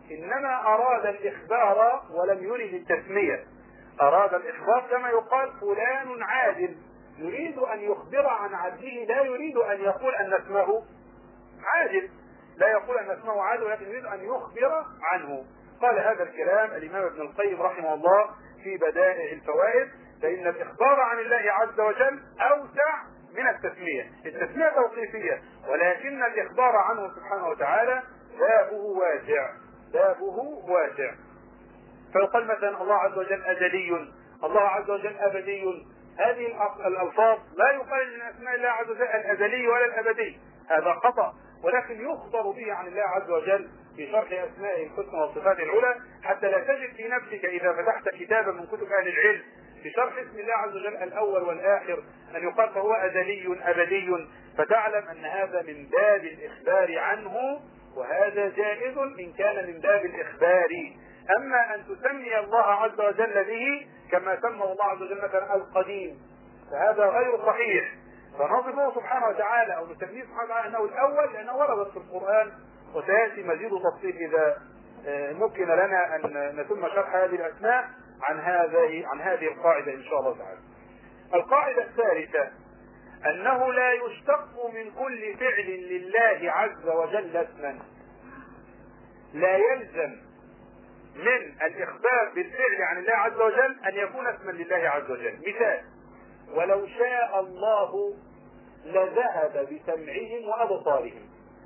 [SPEAKER 1] إنما أراد الإخبار ولم يرد التسمية. أراد الإخبار كما يقال فلان عادل، يريد أن يخبر عن عدله، لا يريد أن يقول أن اسمه عادل، لا يقول أن اسمه عادل، ولكن يريد أن يخبر عنه. قال هذا الكلام الإمام ابن القيم رحمه الله في بدائع الفوائد، فإن الإخبار عن الله عز وجل أوسع من التسمية. التسمية توقيفية، ولكن الإخبار عنه سبحانه وتعالى بابه واسع، بابه واسع. فيقال مثلا الله عز وجل أزلي، الله عز وجل أبدي. هذه الألفاظ لا يقال من أسماء الله عز وجل الأزلي ولا الأبدي، هذا خطأ، ولكن يخبر به عن الله عز وجل في شرح أسمائه الحسنى وصفاته العلى، حتى لا تجد في نفسك إذا فتحت كتابا من كتب أهل العلم في شرح اسم الله عز وجل الأول والآخر أن يقال فهو أزلي أبدي، فتعلم أن هذا من باب الإخبار عنه، وهذا جائز إن كان من باب الإخبار. أما أن تسمي الله عز وجل به كما سمى الله عز وجل مثلا القديم، فهذا غير صحيح. فنصفه سبحانه وتعالى أو نسميه سبحانه وتعالى أنه الأول لأنه وردت في القرآن، وسيأتي مزيد تفصيل إذا ممكن لنا أن نتم شرح هذه الأسماء عن هذه القاعدة إن شاء الله تعالى. القاعدة الثالثة أنه لا يشتق من كل فعل لله عز وجل اسما. لا يلزم من الإخبار بالفعل عن الله عز وجل أن يكون اسما لله عز وجل. مثال: ولو شاء الله لذهب بسمعهم وأبصارهم.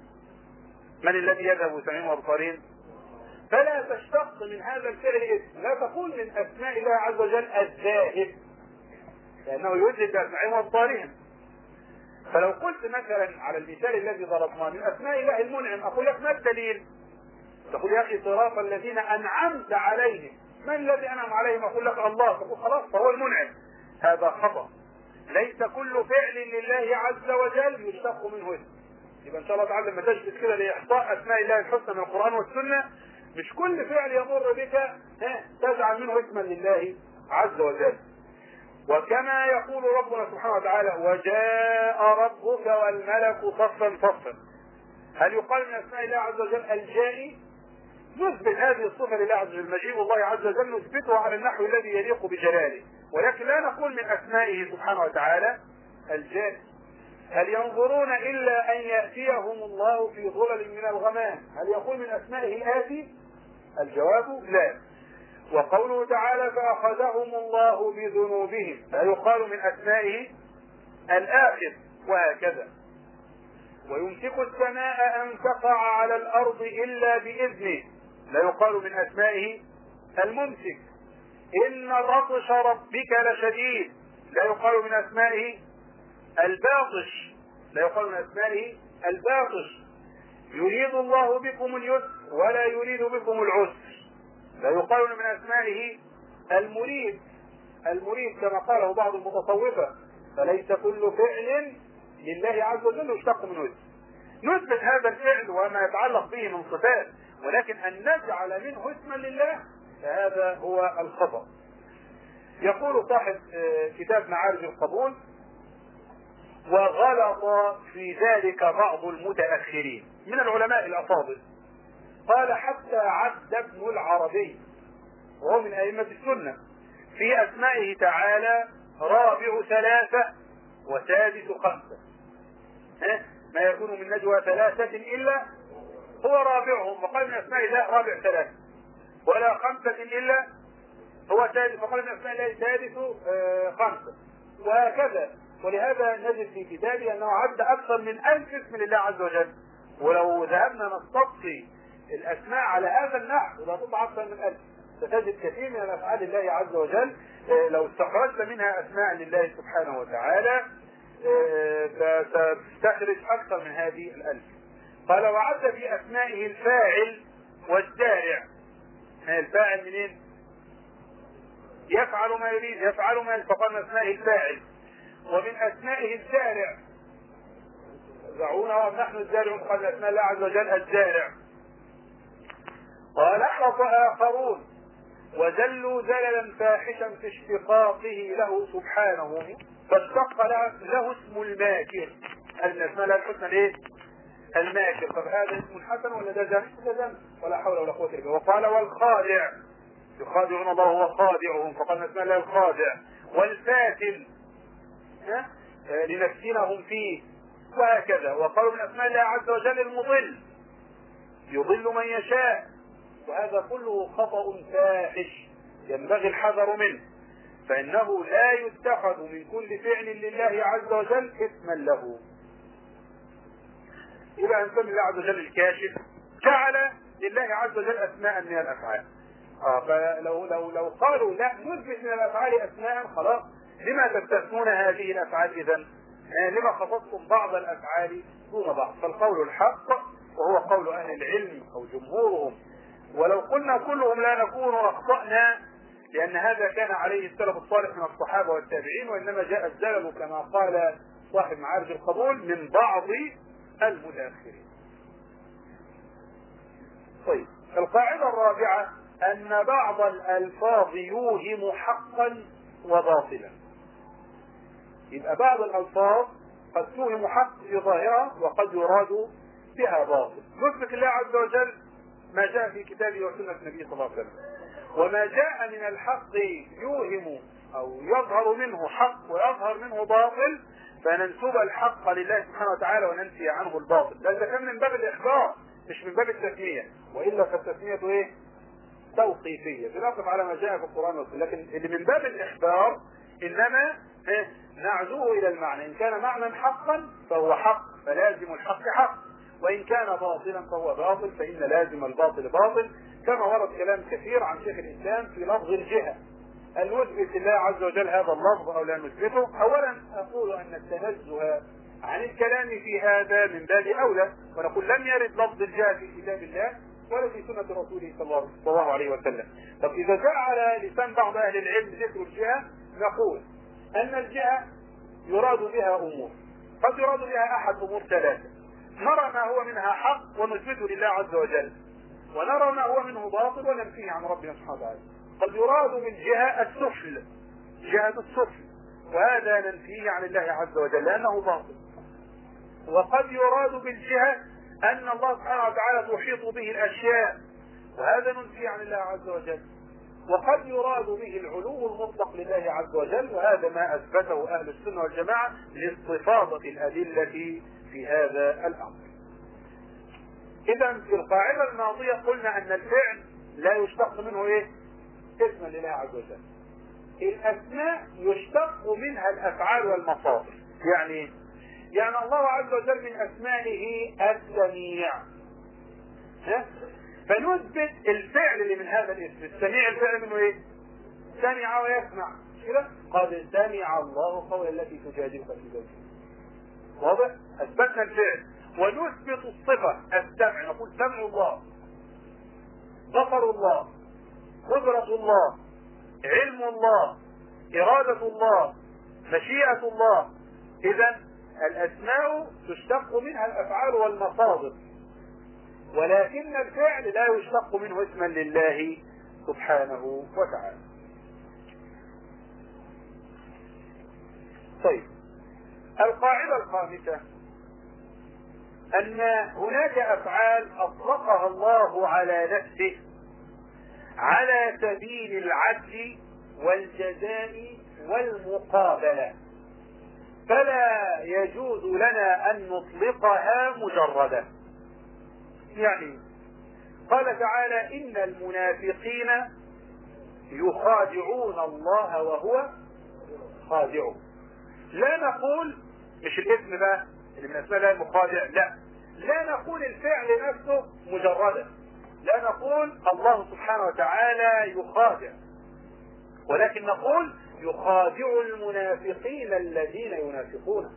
[SPEAKER 1] من الذي يذهب بسمعهم وأبصارهم؟ فلا تشتق من هذا الفعل اسم، لا تقول من أسماء الله عز وجل الذاهب، لأنه يذهب بأسماعهم وأبصارهم. فلو قلت مثلا على المثال الذي ضربناه من أسماء الله المنعم، أقول لك ما الدليل؟ تقول يا أخي صراط الذين أنعمت عليهم. من الذي أنعم عليهم؟ أقول لك الله. تقول خلاص فهو المنعم. هذا خطأ. ليس كل فعل لله عز وجل يشتق منه اسم. يبقى إن شاء الله تعالى لما تجلس كده لإحصاء أسماء الله الحسنى من القرآن والسنة، مش كل فعل يمر بك تجعل منه اسما لله عز وجل. وكما يقول ربنا سبحانه وتعالى: وجاء ربك والملك صفا صفا. هل يقال من أسماء الله عز وجل الجائي؟ نثبت هذه الصفة لله عز وجل، مجيء الله عز وجل نثبته على النحو الذي يليق بجلاله، ولكن لا نقول من أسمائه سبحانه وتعالى الجائي. هل ينظرون إلا أن يأتيهم الله في ظلل من الغمام؟ هل يقول من أسمائه الآتي؟ الجواب لا. وقوله تعالى: فأخذهم الله بذنوبهم، لا يقال من أسمائه الآخر، وهكذا. ويمسك السماء أن تقع على الأرض إلا بإذنه، لا يقال من أسمائه الممسك. إن بطش ربك لشديد، لا يقال من أسمائه الباطش، لا يقال من أسمائه الباطش. يريد الله بكم اليسر ولا يريد بكم العسر، لا يقال من أسمائه المريد، المريد كما قاله بعض المتصوفة. فليس كل فعل لله عز وجل يشتق منه اسم. نثبت هذا الفعل وما يتعلق به من صفات، ولكن أن نجعل منه اسما لله فهذا هو الخطأ. يقول صاحب كتاب معارج القبول: وغلط في ذلك بعض المتأخرين من العلماء الأفاضل. قال: حتى عد ابن العربي وهو من أئمة السنة في أسمائه تعالى رابع ثلاثة وسادس خمسة. ما يكون من نجوى ثلاثة إلا هو رابعهم، وقال من أسماء الله رابع ثلاثة، ولا خمسة إلا هو سادس، وقال من أسماء الله سادس خمسة، وهكذا. ولهذا نجد في كتابه أنه عد أكثر من 1000 اسم لله عز وجل. ولو ذهبنا نستقصي الأسماء على هذا النحو لا تطلع أكثر من 1000. ستجد كثير من الأفعال لله عز وجل لو استخرجت منها أسماء لله سبحانه وتعالى ستستخرج أكثر من هذه 1000. قال: وعد في أسمائه الفاعل والزارع. الفاعل منين؟ يفعل ما يريد، يفعل ما فقال من أسمائه الفاعل. ومن أسمائه الزارع، زرعونا ونحن الزارعون، قال من أسماء الله عز وجل الزارع. قال: أحرص آخرون وزلوا زللا فاحشا في اشتقاقه له سبحانه، فاشتق له اسم الماكر. أن اسماء الله الحسنى ايه؟ الماكر. طب هذا اسم حسن ولا ده ذم؟ ده ذم، ولا حول ولا قوة الا بالله. وقال والخادع، يخادعون الله وهو خادعهم، فقال من اسماء الله الخادع. والفاتن لنفتنهم فيه، وهكذا. وقالوا من اسماء الله عز وجل المضل، يضل من يشاء، وهذا كله خطأ فاحش ينبغي الحذر منه، فإنه لا يتخذ من كل فعل لله عز وجل اسما له. يبقى نسمي الله عز وجل الكاشف، جعل لله عز وجل أسماء من الأفعال. فلو قالوا لا نثبت من الأفعال أسماء، خلاص لما تستثنون هذه الأفعال إذن؟ لما خصصتم بعض الأفعال دون بعض؟ فالقول الحق وهو قول أهل العلم أو جمهورهم. ولو قلنا كلهم لا نكون أخطأنا، لأن هذا كان عليه السلف الصالح من الصحابة والتابعين، وإنما جاء الزلل كما قال صاحب معارج القبول من بعض المتأخرين. طيب، القاعدة الرابعة أن بعض الألفاظ يوهم حقا وباطلا. يبقى بعض الألفاظ قد توهم حق في ظاهرها وقد يراد بها باطل. نثبت الله عز وجل ما جاء في كتابه وسنة النبي صلى الله عليه وسلم، وما جاء من الحق يوهم أو يظهر منه حق ويظهر منه باطل، فننسب الحق لله سبحانه وتعالى وننفي عنه الباطل. ده إذا كان من باب الإخبار مش من باب التسمية، وإلا فالتسمية إيه؟ توقيفية، بنقف على ما جاء في القرآن والسنة. لكن اللي من باب الإخبار إنما نعزوه إلى المعنى، إن كان معنى حقا فهو حق فلازم الحق حق، وإن كان باطلا فهو باطل فإن لازم الباطل باطل، كما ورد كلام كثير عن شيخ الإسلام في لفظ الجهة. هل نثبت الله عز وجل هذا اللفظ أو لا نثبته؟ أولا أقول أن التنزه عن الكلام في هذا من باب أولى، ونقول لم يرد لفظ الجهة في كتاب الله ولا في سنة رسوله صلى الله عليه وسلم. طب إذا جاء على لسان بعض أهل العلم ذكر الجهة، نقول أن الجهة يراد بها أمور، قد يراد بها أحد أمور ثلاثة: نرى ما هو منها حق ونثبته لله عز وجل، ونرى ما هو منه باطل وننفيه عن ربنا سبحانه وتعالى. قد يراد بالجهة السفل، جهة السفل، وهذا ننفيه عن الله عز وجل لأنه باطل. وقد يراد بالجهة أن الله سبحانه وتعالى تحيط به الأشياء، وهذا ننفيه عن الله عز وجل. وقد يراد به العلو المطلق لله عز وجل، وهذا ما أثبته أهل السنة والجماعة لاستفاضة الأدلة في هذا الأمر. إذا في القاعدة الماضية قلنا أن الفعل لا يشتق منه إيه؟ اسما لله عز وجل. الأسماء يشتق منها الأفعال والمصادر. يعني الله عز وجل من أسمائه السميع، فنثبت الفعل اللي من هذا الاسم. السميع الفعل منه ايه؟ سمع ويسمع كده. قد سمع الله قول التي تجادلك في زوجها. واضح؟ اثبتنا الفعل. ونثبت الصفة السمع، نقول سمع الله، بصر الله، قدرة الله، علم الله، إرادة الله، مشيئة الله. إذا الأسماء تشتق منها الأفعال والمصادر، ولكن الفعل لا يشتق منه اسما لله سبحانه وتعالى. طيب، القاعدة الخامسة أن هناك أفعال أطلقها الله على نفسه على سبيل العدل والجزاء والمقابلة، فلا يجوز لنا أن نطلقها مجردة. يعني قال تعالى: إن المنافقين يخادعون الله وهو خادعهم. لا نقول مش الاسم بقى اللي من اسماء الله المخادع، لا نقول الفعل نفسه مجردا، لا نقول الله سبحانه وتعالى يخادع، ولكن نقول يخادع المنافقين الذين ينافقون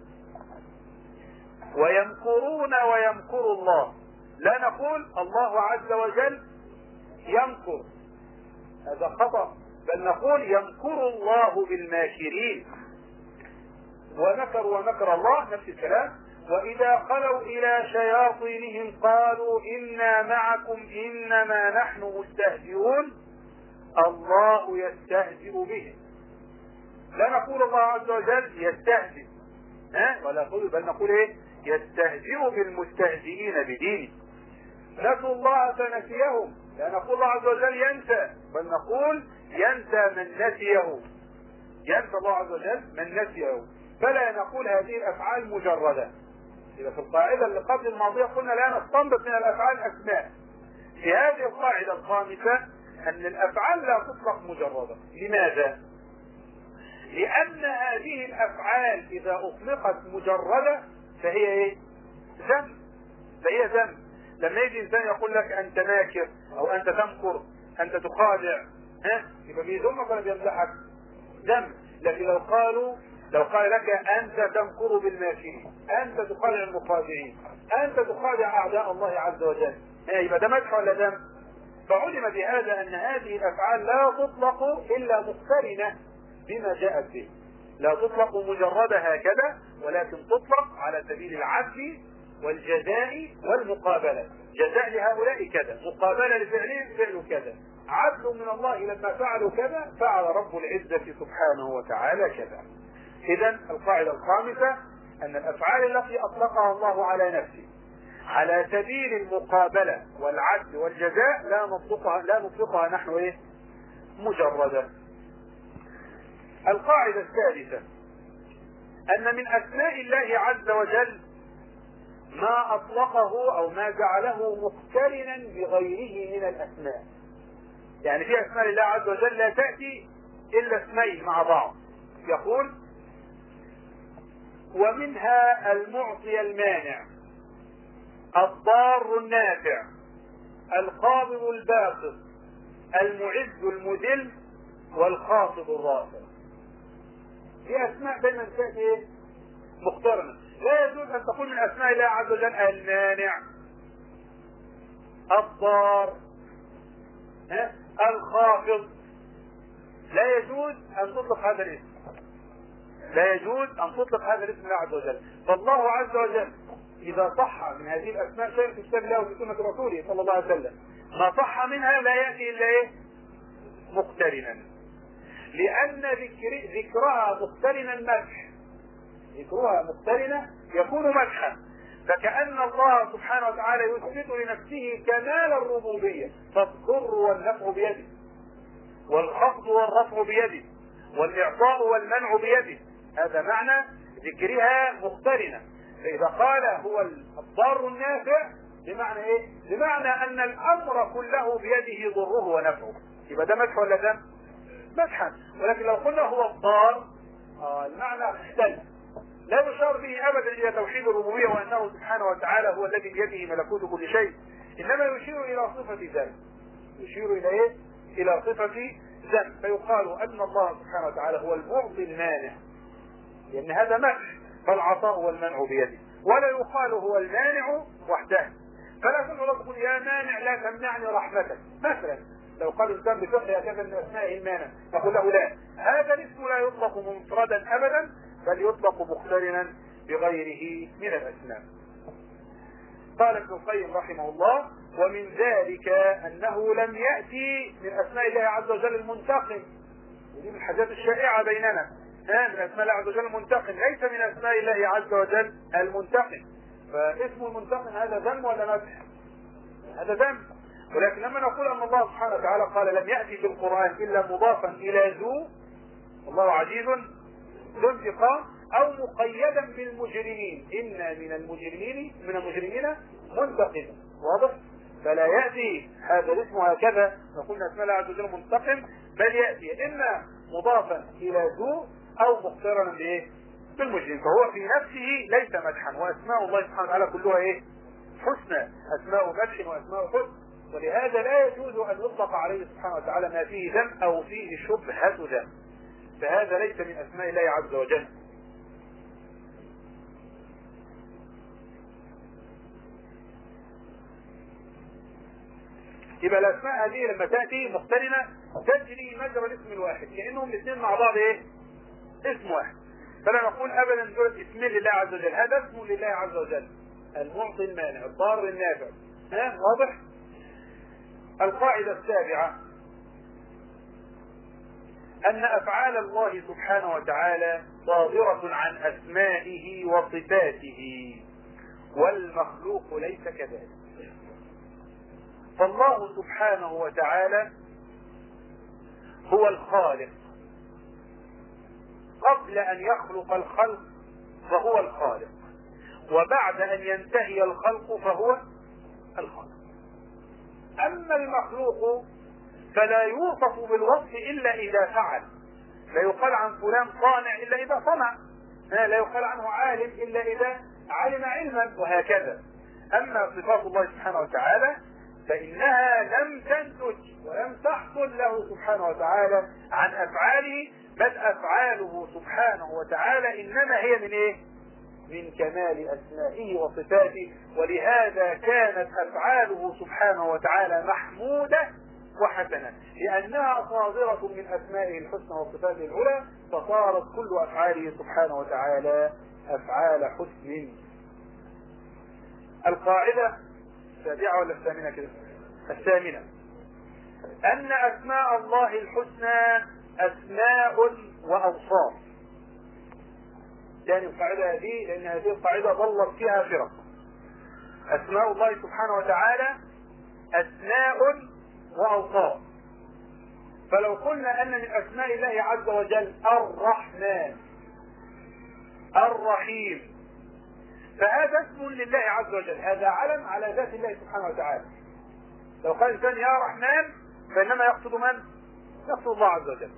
[SPEAKER 1] ويمكرون ويمكر الله. لا نقول الله عز وجل يمكر، هذا خطأ، بل نقول يمكر الله بالماكرين، ومكر ومكر الله نفس الكلام. وإذا خلوا إلى شياطينهم قالوا إنا معكم إنما نحن مستهزئون الله يستهزئ بهم. لا نقول الله عز وجل يستهزئ، ولا نقول، بل نقول ايه؟ يستهزئ بالمستهزئين بدينه. نسوا الله فنسيهم، لا نقول الله عز وجل ينسى، بل نقول ينسى من نسيه، ينسى الله عز وجل من نسيه، فلا نقول هذه الافعال مجردة. إذا في القاعدة اللي قبل الماضية قلنا لا نستنبط من الافعال اسماء، في هذه القاعدة الخامسة ان الافعال لا تطلق مجردة. لماذا؟ لان هذه الافعال اذا اطلقت مجردة فهي ايه؟ ذنب، فهي ذنب. لما يجي انسان يقول لك انت ماكر او انت تمكر، انت تخادع، يبقى بيذمك ولا بيمدحك؟ ذنب. لكن لو قال لك انت تمكر بالماكرين، انت تخادع المخادعين، انت تخادع اعداء الله عز وجل، يبقى ده مدح ولا ذنب؟ فعلم بهذا ان هذه الافعال لا تطلق الا مقترنه بما جاءت به، لا تطلق مجردة هكذا، ولكن تطلق على سبيل العدل والجزاء والمقابلة. جزاء لهؤلاء كذا، مقابلة لفعلهم فعلوا كذا، عدل من الله لما فعلوا كذا، فعل رب العزة سبحانه وتعالى كذا. إذن القاعدة الخامسة أن الأفعال التي أطلقها الله على نفسه على سبيل المقابلة والعدل والجزاء لا نطلقها نحن مجردة. القاعدة الثالثة أن من أسماء الله عز وجل ما أطلقه أو ما جعله مقترنا بغيره من الأسماء. يعني في أسماء الله عز وجل لا تأتي إلا اسمين مع بعض. يقول ومنها المعطي المانع، الضار النافع، القابض الباسط، المعز المذل، والخافض الرافع. في أسماء دايما تأتي مقترنة. لا يجوز أن تقول من أسماء الله عز وجل المانع، الضار، الخافض. لا يجوز أن تطلق هذا الاسم، لا يجوز أن تطلق هذا الاسم الله عز وجل. فالله عز وجل إذا صح من هذه الأسماء شيء في كتاب الله وفي سنة رسوله صلى الله عليه وسلم، ما صح منها لا يأتي إلا مقترنا، لأن ذكرها مقترنا مدح، ذكرها مقترنة يكون مدحا. فكأن الله سبحانه وتعالى يثبت لنفسه كمال الربوبية، فالضر والنفع بيده، والخفض والرفع بيده، والإعطاء والمنع بيده. هذا معنى ذكرها مقترنة. فإذا قال هو الضار النافع بمعنى بمعنى أن الأمر كله بيده ضره ونفعه، يبقى ده مدح ولا ده؟ مدحا. ولكن لو قلنا هو الضار المعنى اختلف، لا يشار به ابدا الى توحيد الربوبيه وانه سبحانه وتعالى هو الذي بيده ملكوت كل شيء، انما يشير الى صفه ذنب، يشير الى الى صفه ذنب. فيقال ان الله سبحانه وتعالى هو المعطي المانع، لان هذا مدح، فالعطاء والمنع بيده. ولا يقال هو المانع وحده، فلا تقول يا مانع لا تمنعني رحمتك مثلا. لو قال الانسان بفقه هكذا من اسماء المانع نقول له لا، هذا الاسم لا يطلق منفردا ابدا، بل يطلق مقترنا بغيره من الاسماء. قال ابن القيم رحمه الله ومن ذلك انه لم ياتي من اسماء الله عز وجل المنتقم، ودي من الحاجات الشائعه بيننا، من اسماء الله عز وجل المنتقم، ليس من اسماء الله عز وجل المنتقم. فاسم المنتقم هذا ذنب ولا مدح؟ هذا ذنب. ولكن لما نقول ان الله سبحانه وتعالى قال لم ياتي في القران الا مضافا الى ذو، الله عزيز ذو انتقام، او مقيدا بالمجرمين، ان من المجرمين منتقم، واضح؟ فلا ياتي هذا الاسم هكذا نقول اسم الله عز وجل منتقم، بل ياتي اما مضافا الى ذو او مقترنا بالمجرم. فهو في نفسه ليس مدحا، واسماء الله سبحانه وتعالى كلها حسنى، اسماء مدح واسماء حسن، ولهذا لا يجوز ان يطلق عليه سبحانه وتعالى ما فيه ذنب او فيه شبهة ذنب، فهذا ليس من اسماء الله عز وجل. يبقى الاسماء هذه لما تاتي مقترنه تجري مجرى الاسم الواحد، كانهم الاثنين مع بعض اسم واحد. فلا نقول ابدا دول اسمين لله عز وجل، هذا اسم لله عز وجل، المعطي المانع، الضار النافع. واضح؟ القاعده السابعه ان افعال الله سبحانه وتعالى صادره عن اسمائه وصفاته، والمخلوق ليس كذلك. فالله سبحانه وتعالى هو الخالق، قبل أن يخلق الخلق فهو الخالق، وبعد أن ينتهي الخلق فهو الخالق. أما المخلوق فلا يوصف بالوصف إلا إذا فعل، لا يقال عن فلان صانع إلا إذا صنع، لا يقال عنه عالم إلا إذا علم علما، وهكذا. أما صفات الله سبحانه وتعالى فإنها لم تنتج ولم تحصل له سبحانه وتعالى عن أفعاله، بل أفعاله سبحانه وتعالى إنما هي من إيه؟ من كمال أسمائه وصفاته. ولهذا كانت أفعاله سبحانه وتعالى محمودة وحسنة، لأنها صادرة من أسمائه الحسنى وصفاته العلى، فصارت كل أفعاله سبحانه وتعالى أفعال حسن. القاعدة السابعة ولا الثامنة كده؟ الثامنة، أن أسماء الله الحسنى أسماء وأوصاف. يعني القاعدة هذه لأن هذه القاعدة ضلت فيها فرق. أسماء الله سبحانه وتعالى أسماء وأوصاف. فلو قلنا أن من أسماء الله عز وجل الرحمن الرحيم، فهذا اسم لله عز وجل، هذا علم على ذات الله سبحانه وتعالى. لو قال الإنسان يا رحمن فإنما يقصد من؟ يقصد الله عز وجل.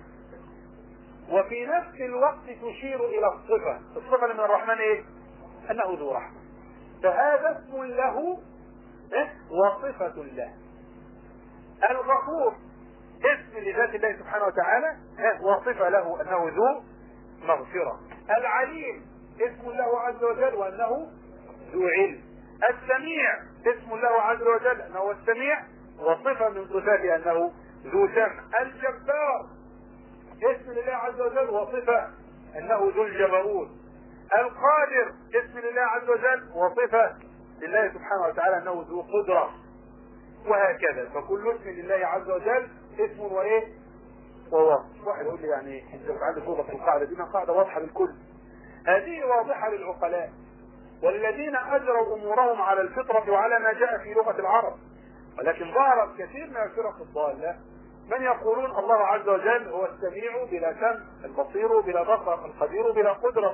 [SPEAKER 1] وفي نفس الوقت تشير إلى الصفة. الصفة من الرحمن إيه؟ أنه ذو رحمة، فهذا اسم له وصفة له. الغفور اسم لذات الله سبحانه وتعالى وصفة له أنه ذو مغفرة. العليم اسم له عز وجل وأنه ذو علم. السميع اسم له عز وجل أنه هو السميع، وصفة من صفاته أنه ذو سمع. الجبار اسم لله عز وجل وصفة أنه ذو الجبروت. القادر اسم لله عز وجل وصفة لله سبحانه وتعالى أنه ذو قدرة، وهكذا. فكل اسم لله عز وجل اسم وإيه ووصف. واحد يقول لي يعني انت عندك صوبة في القاعدة دي؟ قاعدة واضحة للكل، هذه واضحة للعقلاء والذين أجروا أمورهم على الفطرة وعلى ما جاء في لغة العرب. ولكن ظهرت كثير من الفرق الضالة من يقولون الله عز وجل هو السميع بلا سمع، البصير بلا بصر، القدير بلا قدرة،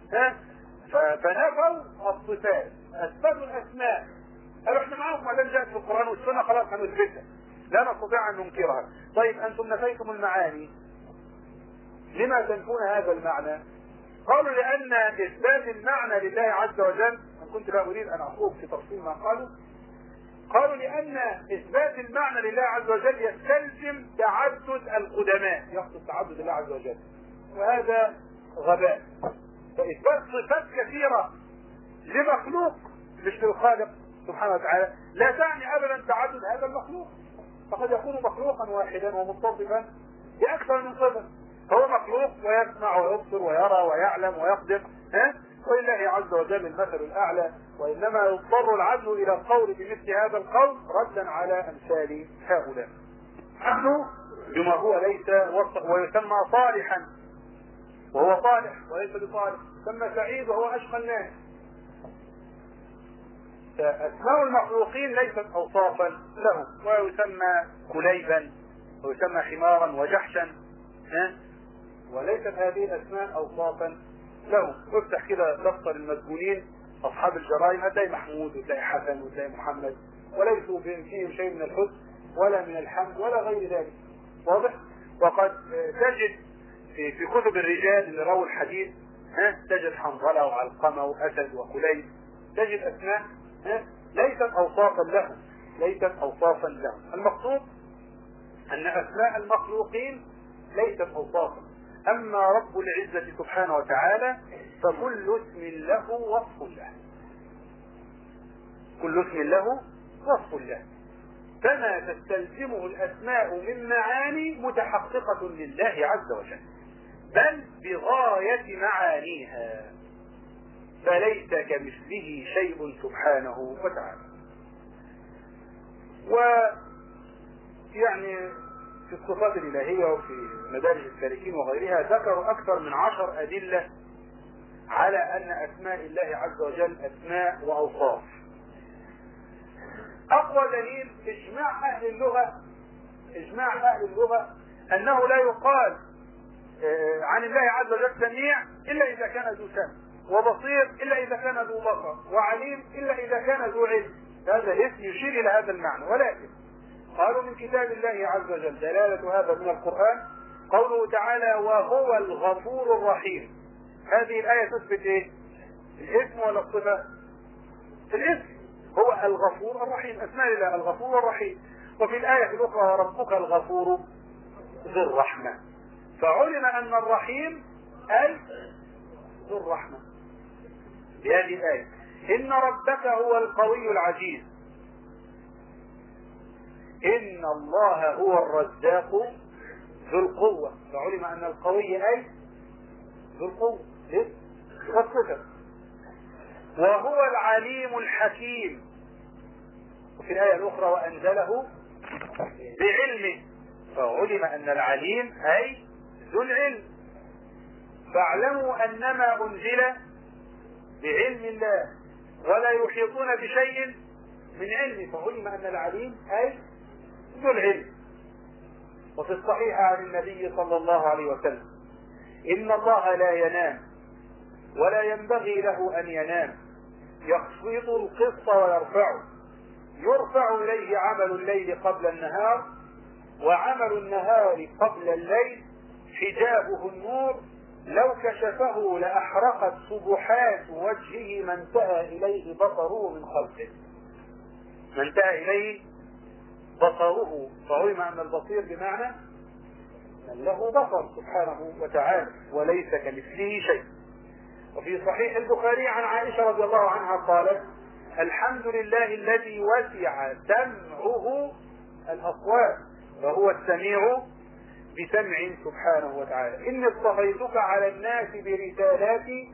[SPEAKER 1] فنفوا الصفات، اثبتوا الاسماء. قالوا احنا معاهم ما دام جاءت في القرآن والسنة خلاص هنثبتها، لا نستطيع ان ننكرها. طيب انتم نفيتم المعاني، لما تنفون هذا المعنى؟ قالوا لان اثبات المعنى لله عز وجل، ان كنت لا اريد ان اخوض في تفصيل ما قالوا لان اثبات المعنى لله عز وجل يستلزم تعدد القدماء، يقصد تعدد الله عز وجل، وهذا غباء. فاثبات صفات كثيرة لمخلوق مش للخالق سبحانه وتعالى لا تعني ابدا تعدد هذا المخلوق، فقد يكون مخلوقا واحدا ومتصفا باكثر من صفة. فهو مخلوق ويسمع ويبصر ويرى ويعلم ويقدر، ولله عز وجل المثل الاعلى. وانما يضطر العدل الى القول بمثل هذا القول ردا على امثال هؤلاء. نحن بما هو ليس ويسمى صالحا وهو صالح وليس بصالح، يسمى سعيد وهو اشقى الناس. فاسماء المخلوقين ليست اوصافا له، ويسمى كليبا ويسمى حمارا وجحشا، وليست هذه الاسماء اوصافا له. افتح كده دفتر المسجونين اصحاب الجرائم هتلاقي محمود وتلاقي حسن وتلاقي محمد، وليسوا فيهم شيء من الحسن ولا من الحمد ولا غير ذلك. واضح؟ وقد تجد في كتب الرجال اللي رووا الحديث تجد حنظله وعلقمه واسد وكليب، تجد اسماء ليست اوصافا له، ليست اوصافا له. المقصود ان اسماء المخلوقين ليست اوصافا. اما رب العزة سبحانه وتعالى فكل اسم له وصف له، كل اسم له وصف له، فما تستلزمه الاسماء من معاني متحققة لله عز وجل، بل بغاية معانيها، فليس كمثله شيء سبحانه وتعالى. ويعني في الصفات الإلهية وفي مدارج السالكين وغيرها ذكروا أكثر من 10 أدلة على أن أسماء الله عز وجل أسماء وأوصاف. أقوى دليل إجماع أهل اللغة أنه لا يقال عن الله عز وجل سميع إلا إذا كان ذو سمع، وبصير إلا إذا كان ذو بصر، وعليم إلا إذا كان ذو علم. هذا الاسم يشير إلى هذا المعنى. ولكن قالوا من كتاب الله عز وجل دلالة هذا من القرآن قوله تعالى وهو الغفور الرحيم. هذه الآية تثبت إيه؟ الاسم ولا الصفة؟ الاسم. هو الغفور الرحيم، أسماء الله الغفور الرحيم. وفي الآية الأخرى ربك الغفور ذو الرحمة، فعلم أن الرحيم أي ذو الرحمة بهذه الآية. إن ربك هو القوي العزيز، إن الله هو الرزاق ذو القوة، فعلم أن القوي أي ذو القوة والصفة. وهو العليم الحكيم، وفي الآية الأخرى وأنزله بعلمه، فعلم أن العليم أي ذو العلم. فاعلموا أنما أنزل بعلم الله ولا يحيطون بشيء من علمه، فعلم أن العليم أي ذو العلم. وفي الصحيح عن النبي صلى الله عليه وسلم إن الله لا ينام ولا ينبغي له أن ينام، يخفض القسط ويرفعه، يرفع إليه عمل الليل قبل النهار وعمل النهار قبل الليل، حجابه النور، لو كشفه لأحرقت سبحات وجهه ما انتهى إليه بصره من خلقه. ما انتهى إليه بصره، فعلم أن البصير بمعنى من له بصر سبحانه وتعالى وليس كمثله شيء. وفي صحيح البخاري عن عائشة رضي الله عنها قالت الحمد لله الذي وسع سمعه الأصوات وهو السميع بسمع سبحانه وتعالى. إني اصطفيتك على الناس برسالاتي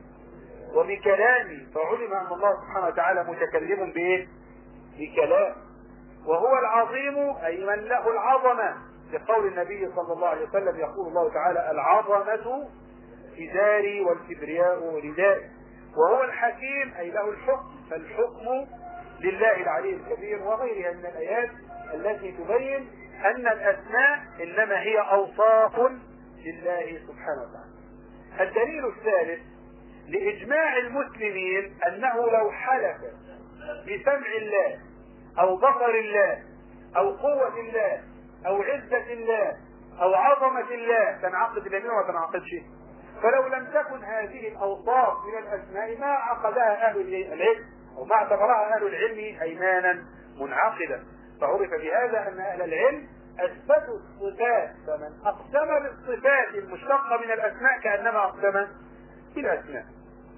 [SPEAKER 1] وبكلامي، فعلم أن الله سبحانه وتعالى متكلم بإيه؟ بكلام. وهو العظيم أي من له العظمة، لقول النبي صلى الله عليه وسلم يقول الله تعالى العظمة إزاري والكبرياء ردائي. وهو الحكيم أي له الحكم، فالحكم لله العلي الكبير، وغيرها من الآيات التي تبين أن الأسماء إنما هي أوصاف لله سبحانه وتعالى. الدليل الثالث لإجماع المسلمين أنه لو حلف بسمع الله أو بصر الله أو قوة الله أو عزة الله أو عظمة الله تنعقد اليمين ولا تنعقدش. فلو لم تكن هذه الأوصاف من الأسماء ما عقدها أهل العلم أو ما اعتبرها أهل العلم أيمانا منعقدة. فعرف بهذا أن أهل العلم أثبتوا الصفات، فمن أقسم بالصفات المشتقة من الأسماء كأنما أقسم بالأسماء.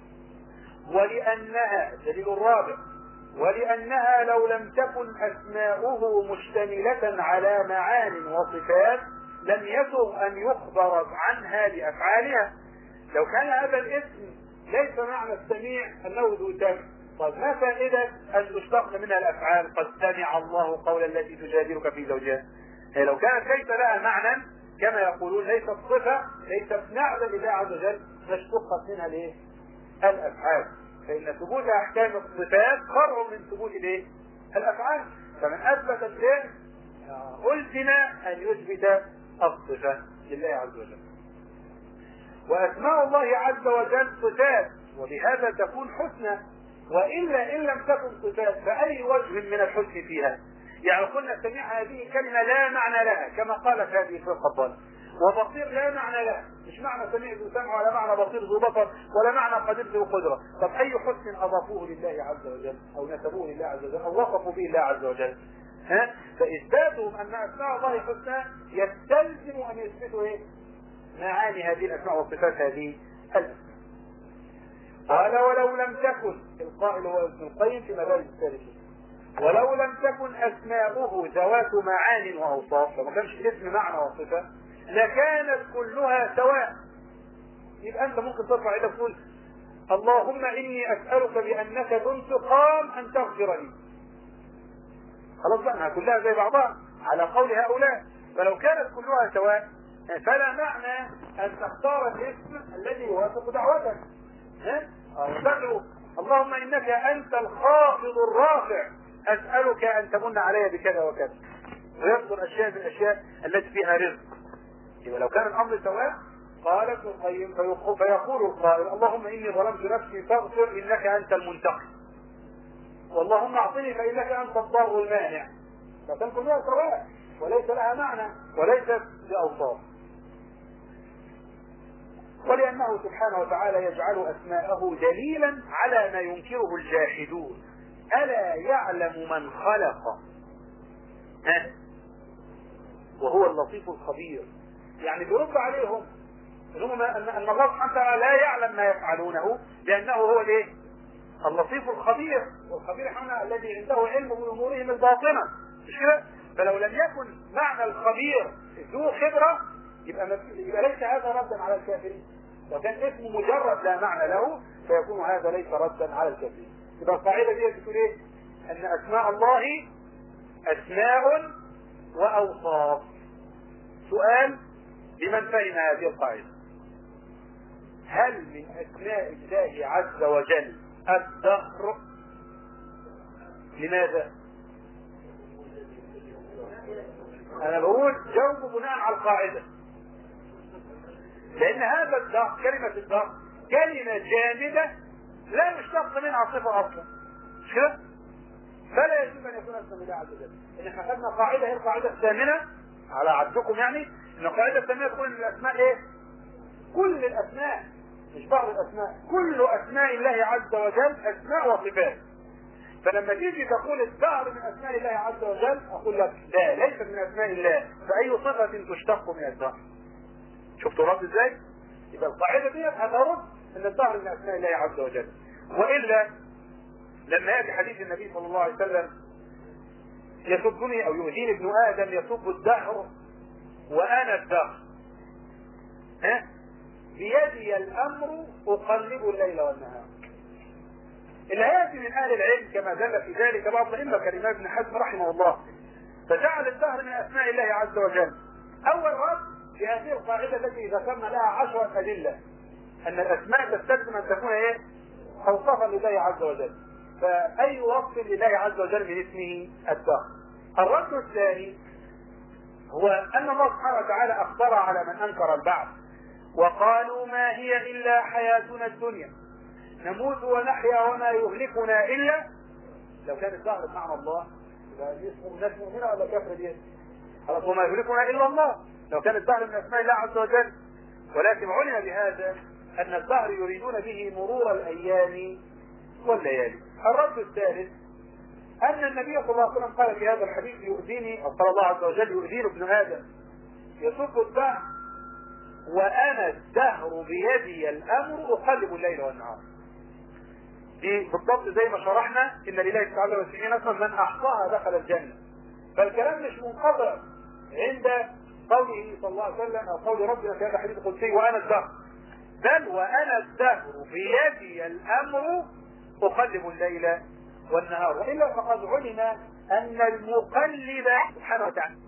[SPEAKER 1] ولأنها الدليل الرابع ولأنها لو لم تكن أسماؤه مشتملة على معان وصفات لم يسغ أن يخبر عنها بأفعالها. لو كان هذا الاسم ليس معنى السميع أنه ذو سمع، طيب ما فائدة أن تشتق منها الأفعال؟ قد سمع الله قول التي تجادلك في زوجها. لو كانت ليس لها معنى كما يقولون ليست صفة، ليست نعمة لله عز وجل، فاشتقت منها ليه؟ الأفعال. فإن ثبوت أحكام الصفات فرع من ثبوت ليه؟ الأفعال. فمن أثبت الشيء ألزم أن يثبت الصفة لله عز وجل. وأسماء الله عز وجل صفات، وبهذا تكون حسنى، وإلا إن لم تكن صفات فأي وجه من الحسن فيها؟ يعني قلنا سميع هذه كلمة لا معنى لها كما قالت هذه الفرقة الضالة، وبصير لا معنى لها، مش معنى سميع ذو سمع ولا معنى بصير ذو بصر ولا معنى قدير ذو قدرة. طب أي حسن أضافوه لله عز وجل أو نسبوه لله عز وجل أو وصفوا به الله عز وجل؟ فإثباتهم أن أسماء الله حسنى يستلزم أن يثبتوا إيه؟ معاني هذه الأسماء والصفات هذه الأسماء. قال ولو لم تكن، القائل هو ابن القيم في مدارج السالكين، ولو لم تكن أسماؤه ذوات معان وأوصاف، فما كانش اسم معنى وصفة لكانت كلها سواء. يبقى أنت ممكن ترفع إيدك تقول اللهم إني أسألك بأنك ذو انتقام أن تغفر لي، خلاص بقى كلها زي بعضها على قول هؤلاء. فلو كانت كلها سواء فلا معنى أن تختار الاسم الذي يوافق دعوتك. تدعو اللهم انك انت الخافض الرافع اسالك ان تمن علي بكذا وكذا، ويذكر اشياء من الاشياء التي فيها رزق. يبقى لو كان الامر سواء قال ابن القيم فيقول القائل اللهم اني ظلمت نفسي فاغفر انك انت المنتقم، واللهم اعطني فانك انت الضار المانع. فكان كلها سواء وليس لها معنى وليست باوصاف. ولأنه سبحانه وتعالى يجعل أسماءه دليلا على ما ينكره الجاحدون. ألا يعلم من خلق وهو اللطيف الخبير. يعني بيرد عليهم أن الله سبحانه وتعالى لا يعلم ما يفعلونه لأنه هو الايه؟ اللطيف الخبير. والخبير هنا الذي عنده علم بأمورهم الباطنة، مش كده؟ فلو لم يكن معنى الخبير ذو خبرة يبقى ليس هذا ردا على الكافرين. لو كان اسمه مجرد لا معنى له فيكون هذا ليس ردا على الكافرين. يبقى القاعدة دي بتقول ايه؟ ان اسماء الله اسماء واوصاف. سؤال لمن فهم هذه القاعدة: هل من اسماء الله عز وجل الدهر؟ لماذا؟ انا بقول جاوب بناء على القاعدة، لان هذا الدهر، كلمة الدهر كلمة جامدة لا يشتق منها صفة اصلا، مش كده؟ فلا يجوز ان يكون اسم الله عز وجل. ان احنا خدنا قاعدة، هي القاعدة الثامنة على عدكم، يعني ان القاعدة الثامنة تقول ان الاسماء ايه؟ كل الاسماء، مش بعض الاسماء، كل اسماء الله عز وجل اسماء وصفات. فلما تيجي تقول الدهر من اسماء الله عز وجل اقول لك لا، ليس من اسماء الله، فاي صفة تشتق من الدهر؟ شفتوا رد ازاي؟ يبقى القاعدة دي هترد ان الدهر من اسماء الله عز وجل. والا لما يأتي حديث النبي صلى الله عليه وسلم يسبني او يؤذيني ابن ادم يسب الدهر وانا الدهر، بيدي الامر اقلب الليل والنهار. اللي هيأتي من اهل العلم كما دل في ذلك بعض الائمه كالامام ابن حزم رحمه الله، فجعل الدهر من اسماء الله عز وجل. اول رد في هذه القاعدة التي ذكرنا لها 10 أدلة أن الأسماء تستلزم أن تكون إيه؟ أوصافا لله عز وجل. فأي وصف لله عز وجل من اسمه الدهر. الرد الثاني هو أن الله سبحانه وتعالى أخبر على من أنكر البعث وقالوا ما هي إلا حياتنا الدنيا نموت ونحيا وما يهلكنا إلا. لو كان الدهر بمعنى الله يبقى اسمه الناس مؤمنة ولا كافر دي؟ خلاص، وما يهلكنا إلا الله لو كان الدهر من اسماء الله عز وجل. ولكن علم بهذا ان الدهر يريدون به مرور الايام والليالي. الرد الثالث ان النبي صلى الله عليه وسلم قال في هذا الحديث يؤذيني، او قال الله عز وجل يؤذيني ابن ادم يسب الدهر وانا الدهر بيدي الامر اقلب الليل والنهار. دي بالضبط زي ما شرحنا ان لله 99 اسما من احصاها دخل الجنه. فالكلام مش منقطع عند قوله صلى الله عليه وسلم او قول ربنا في هذا الحديث القدسي وانا الدهر، بل وانا الدهر بيدي الامر اقلب الليل والنهار. والا فقد علم ان المقلب سبحانه وتعالى